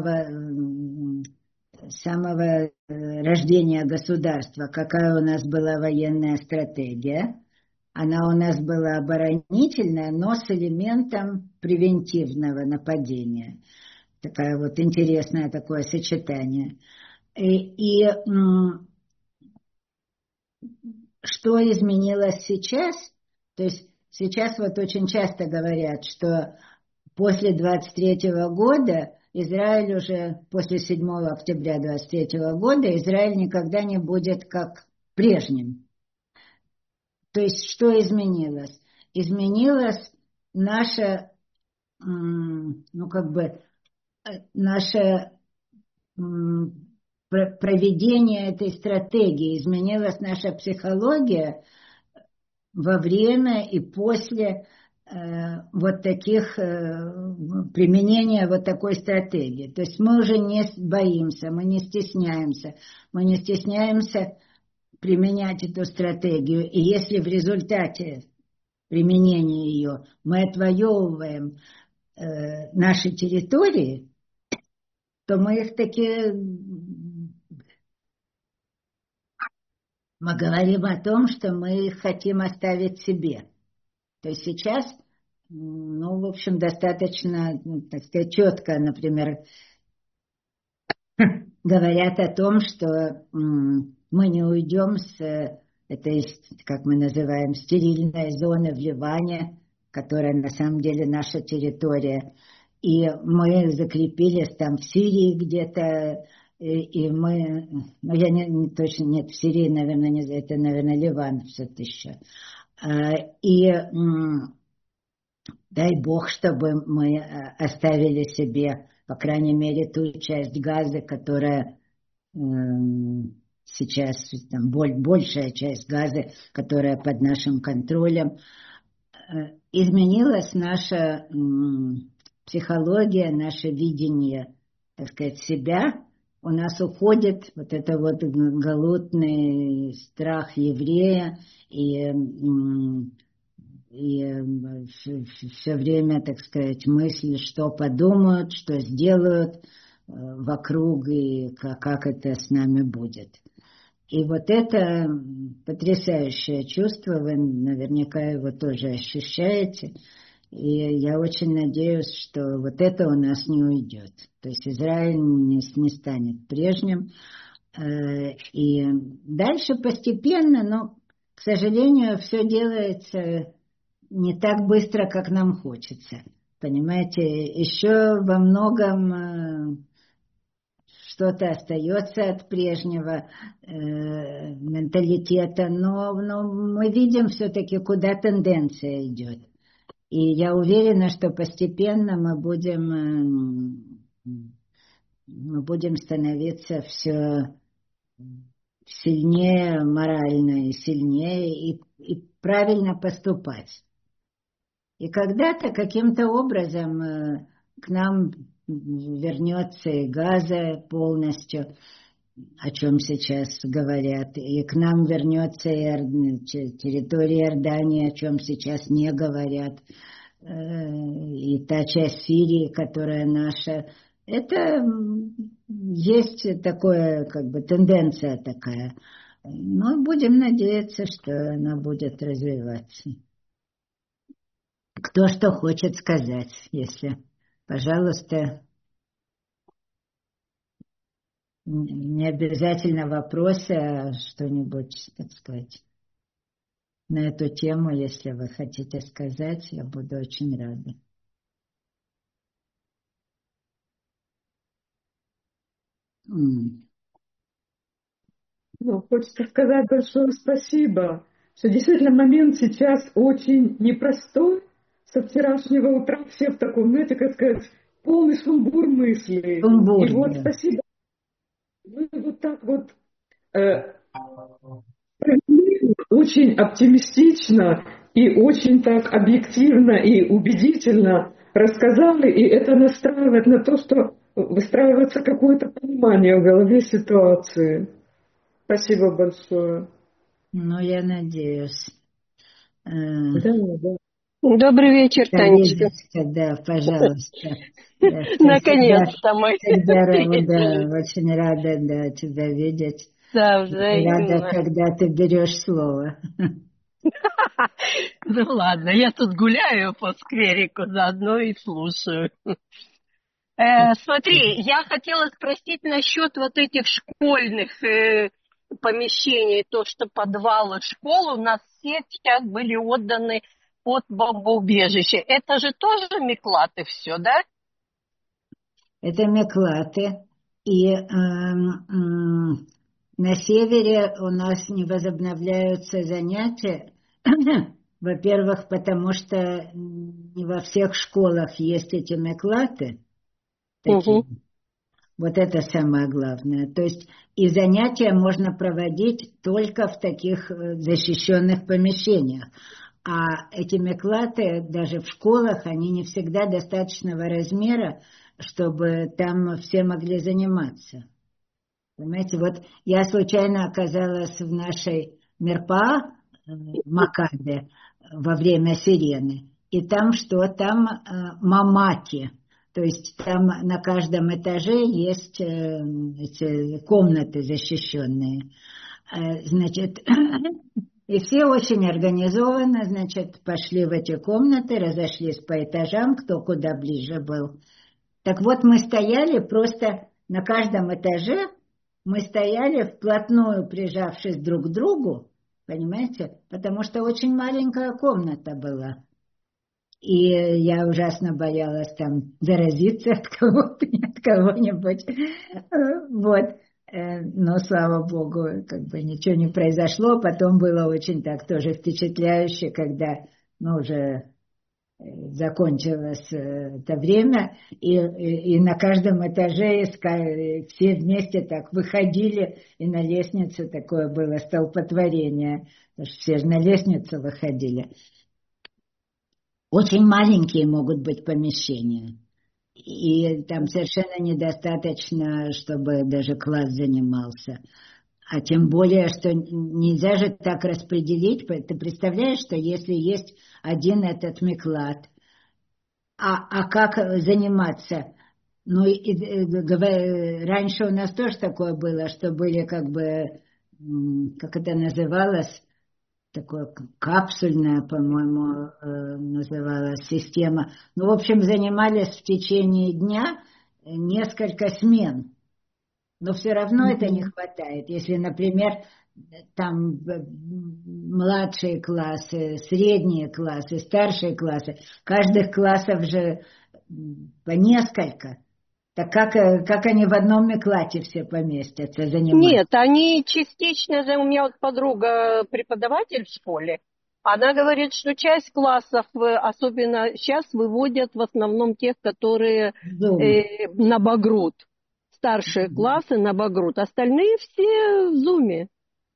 самого рождения государства, какая у нас была военная стратегия. Она у нас была оборонительная, но с элементом превентивного нападения. Такое вот интересное такое сочетание. И что изменилось сейчас? То есть сейчас вот очень часто говорят, что после 23-го года Израиль уже, после 7 октября 23-го года, Израиль никогда не будет как прежним. То есть что изменилось? Изменилось наше, наше проведение этой стратегии, изменилась наша психология во время и после вот таких применения вот такой стратегии. То есть мы уже не боимся, мы не стесняемся применять эту стратегию. И если в результате применения ее мы отвоевываем наши территории, то мы их таки... Мы говорим о том, что мы их хотим оставить себе. То есть сейчас, ну, в общем, достаточно, так сказать, четко, например, говорят о том, что мы не уйдем с Это есть, как мы называем, стерильная зона в Ливане, которая на самом деле наша территория. И мы закрепились там в Сирии где-то, и мы, ну я не точно, нет, в Сирии, наверное, не, это, наверное, Ливан все-таки еще. И дай Бог, чтобы мы оставили себе, по крайней мере, ту часть Газы, которая сейчас, там, большая часть Газы, которая под нашим контролем. Изменилась наша психология, наше видение, так сказать, себя. У нас уходит вот это вот голодный страх еврея и все время, так сказать, мысли, что подумают, что сделают вокруг и как это с нами будет. И вот это потрясающее чувство, вы наверняка его тоже ощущаете. И я очень надеюсь, что вот это у нас не уйдет. То есть Израиль не станет прежним. И дальше постепенно, но, к сожалению, все делается не так быстро, как нам хочется. Понимаете, еще во многом что-то остается от прежнего менталитета, но мы видим все-таки, куда тенденция идет. И я уверена, что постепенно мы будем становиться все сильнее морально и сильнее и правильно поступать. И когда-то каким-то образом к нам вернется и Газа полностью, о чем сейчас говорят, и к нам вернется и территория Иордании, о чем сейчас не говорят, и та часть Сирии, которая наша. Это есть такое, как бы тенденция такая. Но будем надеяться, что она будет развиваться. Кто что хочет сказать, если, пожалуйста, не обязательно вопросы, а что-нибудь, так сказать, на эту тему, если вы хотите сказать, я буду очень рада. Ну, хочется сказать большое спасибо, что действительно момент сейчас очень непростой. Со вчерашнего утра все в таком, знаете, как сказать, полный сумбур мыслей. Сумбур, И вот да. спасибо. Вы вот так вот очень оптимистично и очень так объективно и убедительно рассказали, и это настраивает на то, что выстраивается какое-то понимание в голове ситуации. Спасибо большое. Ну, я надеюсь. Да. Добрый вечер, Танечка. Да, пожалуйста. Наконец-то мы. Да, очень рада тебя видеть. Да, взаимно. Рада, когда ты берешь слово. Ну ладно, я тут гуляю по скверику заодно и слушаю. Смотри, я хотела спросить насчет вот этих школьных помещений, то, что подвалы школ у нас все сейчас были отданы под бомбоубежище. Это же тоже меклаты все, да? Это меклаты. И на севере у нас не возобновляются занятия. Во-первых, потому что не во всех школах есть эти меклаты. Такие. Вот это самое главное. То есть и занятия можно проводить только в таких защищенных помещениях. А эти меклаты даже в школах, они не всегда достаточного размера, чтобы там все могли заниматься. Понимаете, вот я случайно оказалась в нашей Мерпаа, Макабе, во время сирены. И там что? Там мамаки. То есть там на каждом этаже есть эти комнаты защищенные. Значит, и все очень организованно, значит, пошли в эти комнаты, разошлись по этажам, кто куда ближе был. Так вот, мы стояли просто на каждом этаже, мы стояли вплотную, прижавшись друг к другу, понимаете? Потому что очень маленькая комната была. И я ужасно боялась там заразиться от кого-то, от кого-нибудь. Вот. Но, слава богу, как бы ничего не произошло. Потом было очень так тоже впечатляюще, когда уже закончилось это время, и на каждом этаже все вместе так выходили, и на лестнице такое было столпотворение, потому что все же на лестницу выходили. Очень маленькие могут быть помещения, и там совершенно недостаточно, чтобы даже класс занимался. А тем более, что нельзя же так распределить. Ты представляешь, что если есть один этот миклат, а как заниматься? Раньше у нас тоже такое было, что были как бы, как это называлось, такое капсульная, по-моему, называлась система. В общем, занимались в течение дня несколько смен. Но все равно это не хватает. Если, например, там младшие классы, средние классы, старшие классы, каждых классов же по несколько. Так как они в одном миклате все поместятся, заниматься? Нет, они частично, у меня вот подруга преподаватель в школе, она говорит, что часть классов, особенно сейчас, выводят в основном тех, которые на багрут. Старшие классы на багрут, остальные все в зуме.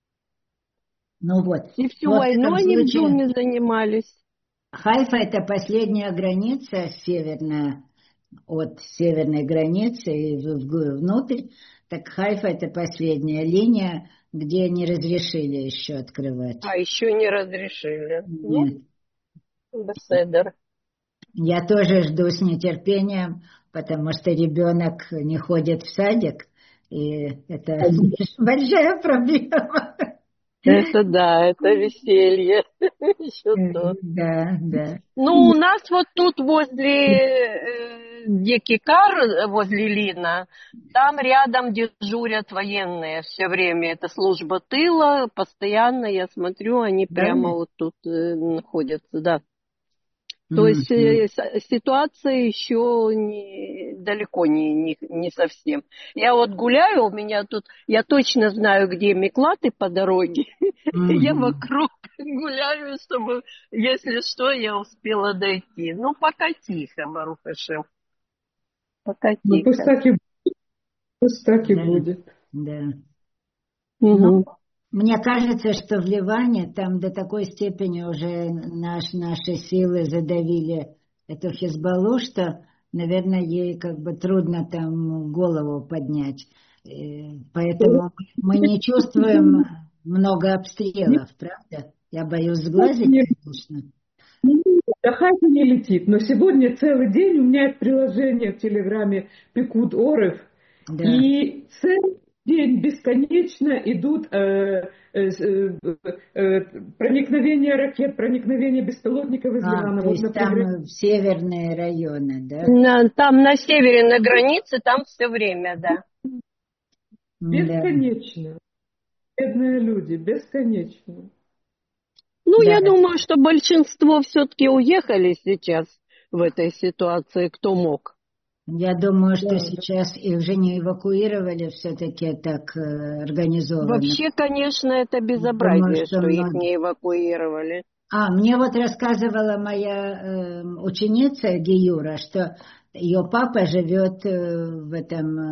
И всю войну они в зуме занимались. Хайфа — это последняя граница северная, от северной границы и внутрь. Так Хайфа — это последняя линия, где не разрешили еще открывать. А еще не разрешили. Нет. Беседер. Я тоже жду с нетерпением, потому что ребенок не ходит в садик, и это большая проблема. Это да, это веселье. Еще то. Да. У нас вот тут возле Декикар, возле Лина, там рядом дежурят военные все время. Это служба тыла, постоянно я смотрю, они прямо вот тут находятся, да. То есть ситуация еще далеко не совсем. Я вот гуляю, у меня тут, я точно знаю, где миклаты по дороге. Я вокруг гуляю, чтобы, если что, я успела дойти. Пока тихо, Барух Ашем. Пока тихо. Пусть так и будет. Да. Мне кажется, что в Ливане там до такой степени уже наши силы задавили эту Хизбаллу, что, наверное, ей как бы трудно там голову поднять. Поэтому мы не чувствуем много обстрелов, правда? Я боюсь сглазить, конечно. До Хайфа не летит, но сегодня целый день у меня есть приложение в Телеграме Пикуд Орев, и целый день бесконечно идут проникновения ракет, проникновения беспилотников из Ливана. То есть там северные районы, да? Там на севере, на границе, там все время, да. Бесконечно. Бедные люди, бесконечно. Я думаю, что большинство все-таки уехали сейчас в этой ситуации, кто мог. Я думаю, что сейчас их же не эвакуировали все-таки так организованно. Вообще, конечно, это безобразие, что их не эвакуировали. Мне вот рассказывала моя ученица Гиюра, что ее папа живет в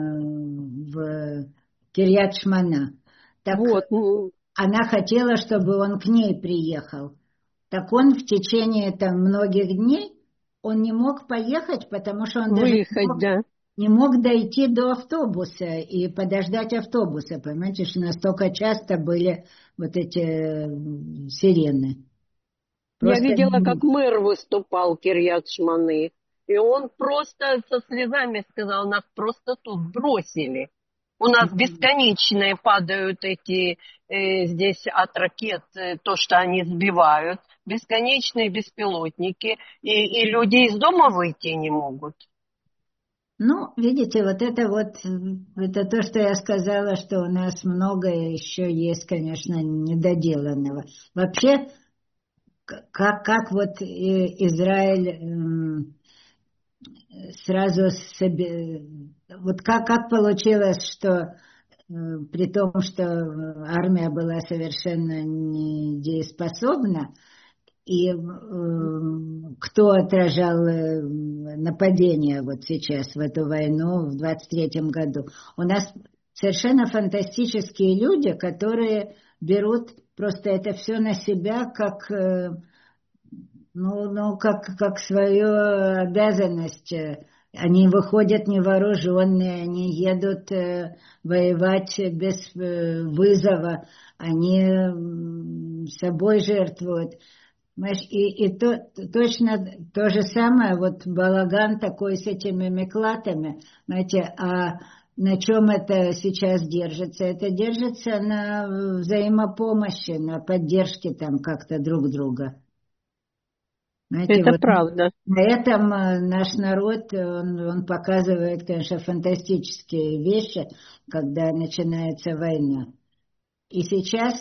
Кирьят-Шмана. Так она хотела, чтобы он к ней приехал. Так он в течение многих дней он не мог поехать, потому что он даже не мог дойти до автобуса и подождать автобуса. Понимаете, что настолько часто были вот эти сирены. Я видела, как мэр выступал Кирьят-Шманы, и он просто со слезами сказал, нас просто тут бросили. У нас бесконечные падают здесь от ракет, то, что они сбивают, бесконечные беспилотники, и люди из дома выйти не могут. Ну, видите, это то, что я сказала, что у нас многое еще есть, конечно, недоделанного. Вообще, как Израиль сразу себе... Вот как получилось, что при том, что армия была совершенно недееспособна, и кто отражал нападение вот сейчас в эту войну в 23-м году? У нас совершенно фантастические люди, которые берут просто это все на себя как свою обязанность. Они выходят невооруженные, они едут воевать без вызова, они собой жертвуют. Точно то же самое, вот балаган такой с этими миклатами, знаете, а на чем это сейчас держится? Это держится на взаимопомощи, на поддержке там как-то друг друга. Знаете, Это правда. На этом наш народ, он показывает, конечно, фантастические вещи, когда начинается война. И сейчас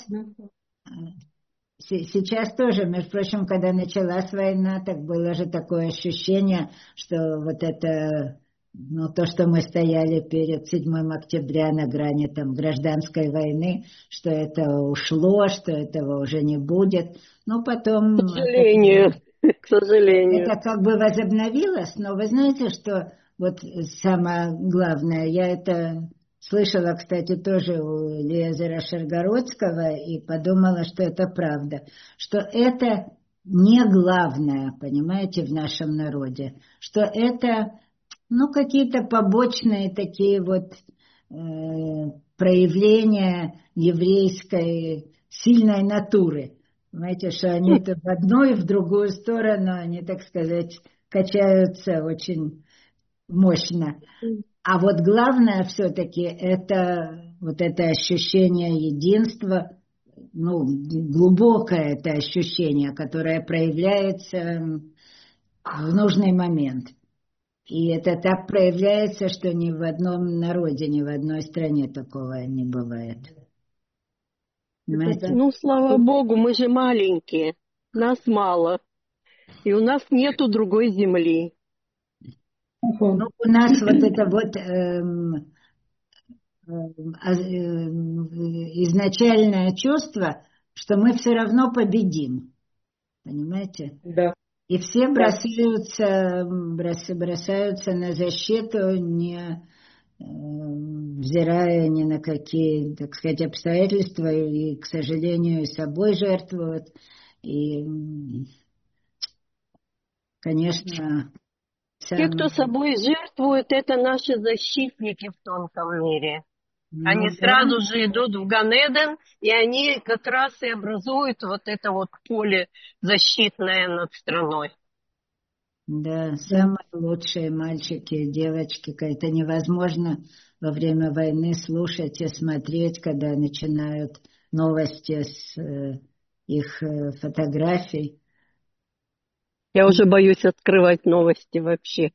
тоже, между прочим, когда началась война, так было же такое ощущение, что вот это, то, что мы стояли перед 7 октября на грани там гражданской войны, что это ушло, что этого уже не будет. Но потом... К сожалению. Это как бы возобновилось, но вы знаете, что вот самое главное, я это слышала, кстати, тоже у Элиэзера Шаргородского и подумала, что это правда, что это не главное, понимаете, в нашем народе, что это, какие-то побочные такие вот проявления еврейской сильной натуры. Понимаете, что они то в одну и в другую сторону, они, так сказать, качаются очень мощно. А вот главное все-таки это вот это ощущение единства, глубокое это ощущение, которое проявляется в нужный момент. И это так проявляется, что ни в одном народе, ни в одной стране такого не бывает. Понимаете? Слава Богу, мы же маленькие, нас мало, и у нас нету другой земли. У нас вот это вот изначальное чувство, что мы все равно победим, понимаете? Да. И все бросаются на защиту, не взирая ни на какие, так сказать, обстоятельства, и, к сожалению, и собой жертвуют. И, конечно... Те, кто собой жертвует, это наши защитники в тонком мире. Они сразу же идут в Ганеден, и они как раз и образуют вот это вот поле защитное над страной. Да, самые лучшие мальчики и девочки. Это невозможно во время войны слушать и смотреть, когда начинают новости с их фотографий. Я уже боюсь открывать новости вообще.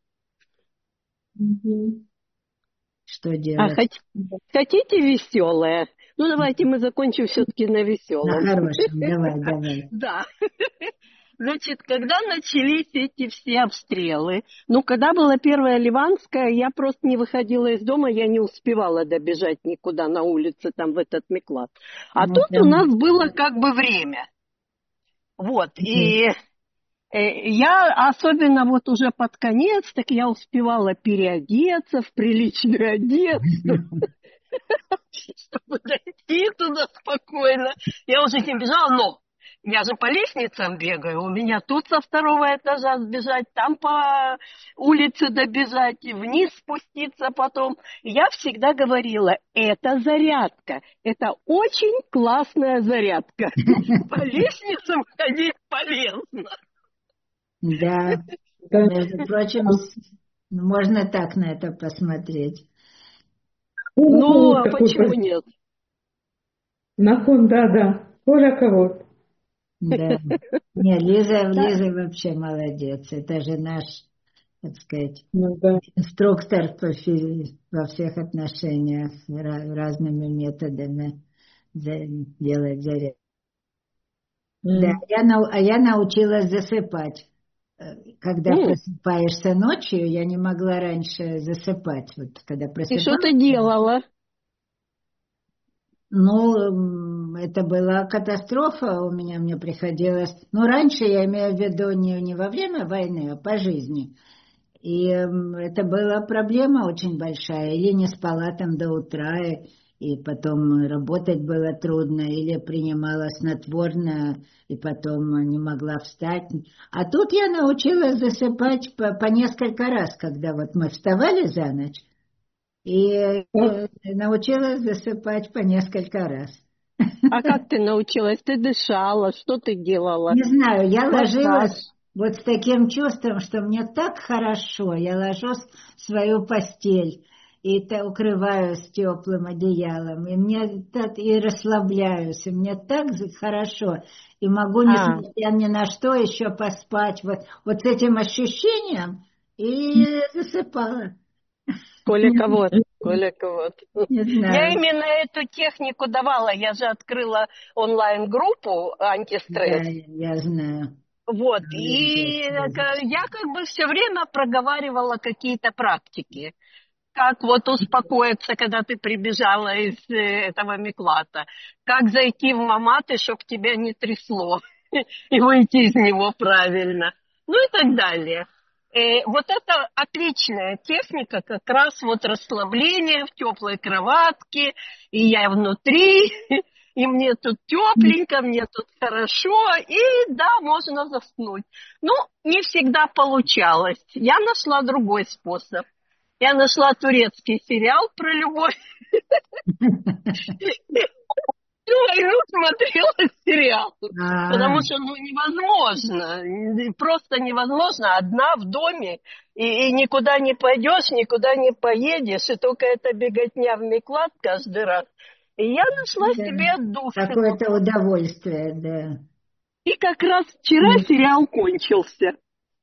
Что делать? Хотите веселое? Давайте мы закончим все-таки на веселом. На хорошем, давай. Да. Значит, когда начались эти все обстрелы, когда была первая Ливанская, я просто не выходила из дома, я не успевала добежать никуда на улице, там в этот миклат. А тут у нас было как бы время. Вот, и я особенно вот уже под конец, так я успевала переодеться в приличную одежду, чтобы дойти туда спокойно. Я уже не бежала, но я же по лестницам бегаю, у меня тут со 2-го этажа сбежать, там по улице добежать, вниз спуститься потом. Я всегда говорила, это зарядка, это очень классная зарядка. По лестницам ходить полезно. Да, между прочим, можно так на это посмотреть. А почему нет? Нахон, да. Коля кого? Да. Не, Лиза вообще молодец. Это же наш так сказать, Ну, да. инструктор во всех отношениях, разными методами делать заряд. Да, я научилась засыпать. Когда просыпаешься ночью, я не могла раньше засыпать. Вот когда И просыпалась. что ты делала? Ну, это была катастрофа у меня, мне приходилось. Ну, раньше я имею в виду не во время войны, а по жизни. И это была проблема очень большая. Или не спала там до утра, и потом работать было трудно, или принимала снотворное, и потом не могла встать. А тут я научилась засыпать по несколько раз, когда вот мы вставали за ночь, и научилась засыпать по несколько раз. А как ты научилась? Ты дышала? Что ты делала? Не знаю, я Массаж. ложилась вот с таким чувством, что мне так хорошо. Я ложусь в свою постель и укрываюсь теплым одеялом, и мне так, и расслабляюсь, и мне так хорошо, и могу, несмотря ни на что, еще поспать вот с этим ощущением, и засыпала. Коля кого? Не знаю. Я именно эту технику давала. Я же открыла онлайн-группу антистресс. Да, я знаю. Вот. И я как бы все время проговаривала какие-то практики. Как вот успокоиться, когда ты прибежала из этого Миклата. Как зайти в маматы, чтобы тебя не трясло. И выйти из него правильно. Ну и так далее. Вот это отличная техника, как раз вот расслабление в теплой кроватке, и я внутри, и мне тут тепленько, мне тут хорошо, и да, можно заснуть. Ну, не всегда получалось. Я нашла другой способ. Я нашла турецкий сериал про любовь. Всю войну смотрела сериал, потому что невозможно, просто невозможно, одна в доме, и никуда не пойдешь, никуда не поедешь, и только эта беготня в Миклат каждый раз. И я нашла себе отдушину. Какое-то удовольствие, да. И как раз вчера сериал кончился.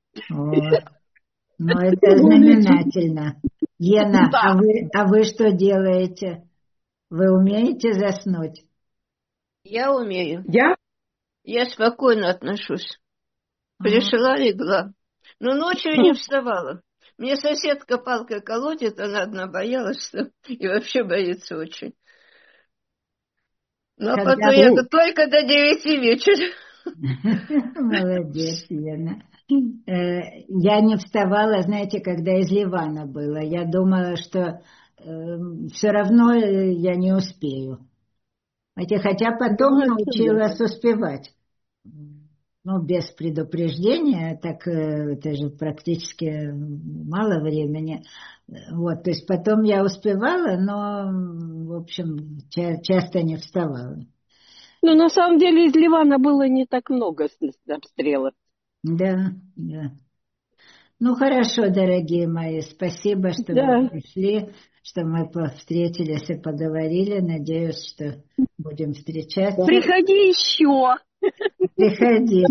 Ну, это знаменательно. Лена, а вы что делаете? Вы умеете заснуть? Я умею. Я? Я спокойно отношусь. Пришла, легла. Но ночью не вставала. Мне соседка палкой колотит, она одна боялась, что... и вообще боится очень. Ну, а потом я только до 9 вечера. Молодец, Лена. Я не вставала, знаете, когда из Ливана было. Я думала, что все равно я не успею. Хотя потом научилась успевать. Ну, без предупреждения, так это же практически мало времени. Вот, то есть потом я успевала, но, в общем, часто не вставала. Ну, на самом деле, из Ливана было не так много обстрелов. Да, да. Ну, хорошо, дорогие мои, спасибо, что вы пришли, что мы встретились и поговорили. Надеюсь, что будем встречаться. Приходи еще. Приходи,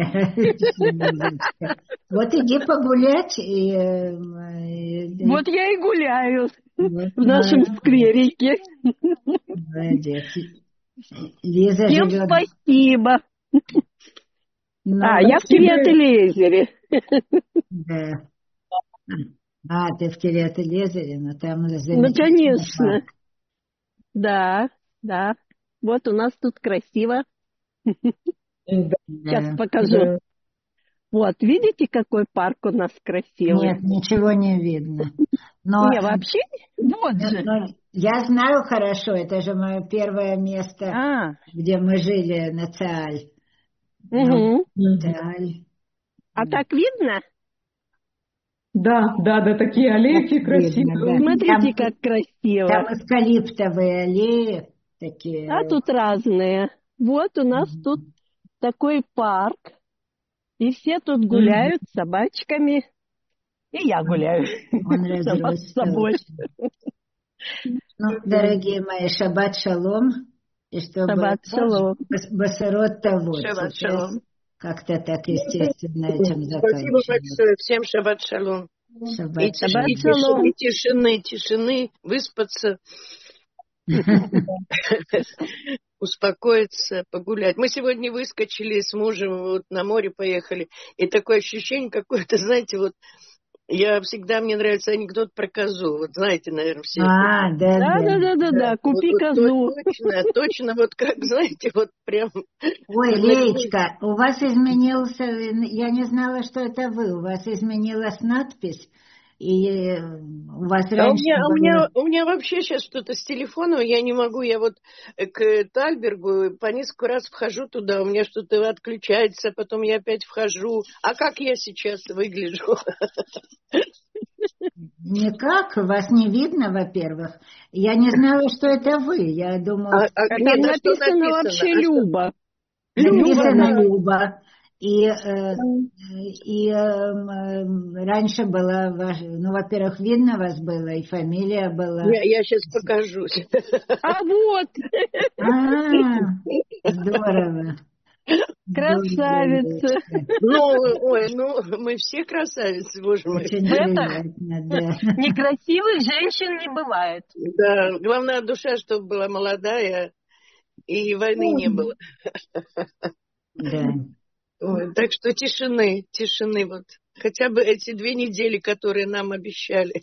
да. Вот иди погулять. Вот я и гуляю в нашем скверике. Молодец. Лиза Всем живет... спасибо. Я в Кириат-Элиэзере. Да. Ты в Кириат-Элиэзере, но там... Ну, конечно. Да. Вот у нас тут красиво. Сейчас покажу. Вот, видите, какой парк у нас красивый? Нет, ничего не видно. Не, вообще? Вот же. Я знаю хорошо, это же мое первое место, где мы жили, на Цааль. А так видно? Да, такие аллейки красивые. Смотрите, как красиво. Там эвкалиптовые аллеи такие. А тут разные. Вот у нас тут такой парк. И все тут гуляют с собачками. И я гуляю сама с собой. Ну, дорогие мои, шаббат шалом. И чтобы басарот того. Шаббат шалом. Как-то так естественно этим заканчиваем. Спасибо большое. Всем шаббат шалом. Шаббат И тишины, выспаться, успокоиться, погулять. Мы сегодня выскочили с мужем, вот на море поехали, и такое ощущение какое-то, знаете, вот мне нравится анекдот про козу. Вот знаете, наверное, все. Да. Купи вот, козу. Точно, вот как, знаете, вот прям. Ой, Леечка, у вас изменился, я не знала, что это вы, у вас изменилась надпись, и у вас раньше у меня вообще сейчас что-то с телефоном, я не могу, я вот к Тальбергу по несколько раз вхожу туда, у меня что-то отключается, потом я опять вхожу. А как я сейчас выгляжу? Никак, вас не видно, во-первых. Я не знала, что это вы, я думала... Там написано вообще Люба. Написано Люба. И раньше было, во-первых, видно вас было, и фамилия была. Я сейчас покажу. А вот! Здорово. Красавица. Мы все красавицы, боже мой. Очень приятно, да. Некрасивых женщин не бывает. Да, главное, душа, чтобы была молодая, и войны не было. Да. Ой, так что тишины, вот. Хотя бы эти 2 недели, которые нам обещали.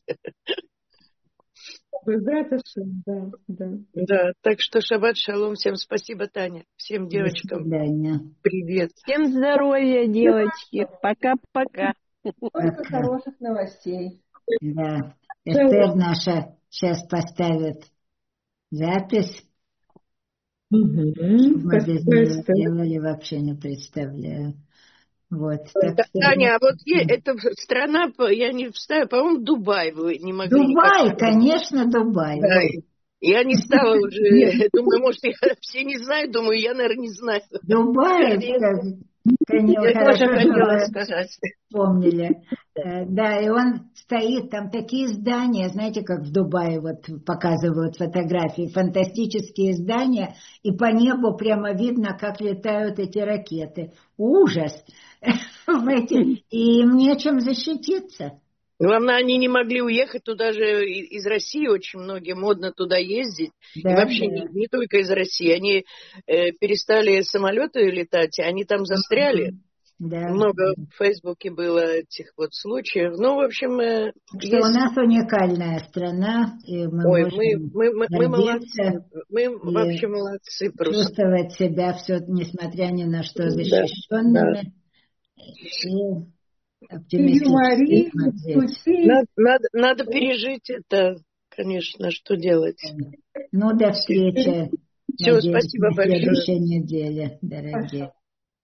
Да, так что шаббат шалом, всем спасибо, Таня, всем девочкам. Привет. Всем здоровья, девочки. Пока-пока. Только хороших новостей. Да. Эстер наша сейчас поставит запись. Мы без нее делали, вообще не представляю. Вот, Таня, а вот эта страна, я не вставила, по-моему, Дубай вы не могли. Дубай, конечно, Дубай. Да. Я не стала уже, думаю, может, все не знают, думаю, я, наверное, не знаю. Дубай, я тоже хотела сказать. Вспомнили. Да, и он стоит, там такие здания, знаете, как в Дубае вот показывают фотографии, фантастические здания, и по небу прямо видно, как летают эти ракеты. Ужас! И им нечем защититься. Главное, они не могли уехать туда же из России, очень многие модно туда ездить. Да, и вообще не только из России. Они перестали самолеты летать, они там застряли. Да. Много в Фейсбуке было этих вот случаев. Ну, в общем... Что у нас уникальная страна, и мы молодцы. Мы вообще молодцы просто. Чувствовать себя все, несмотря ни на что, защищенными. И надо пережить это, конечно, что делать. Ну, до встречи. Все, спасибо большое. На следующей неделе, дорогие.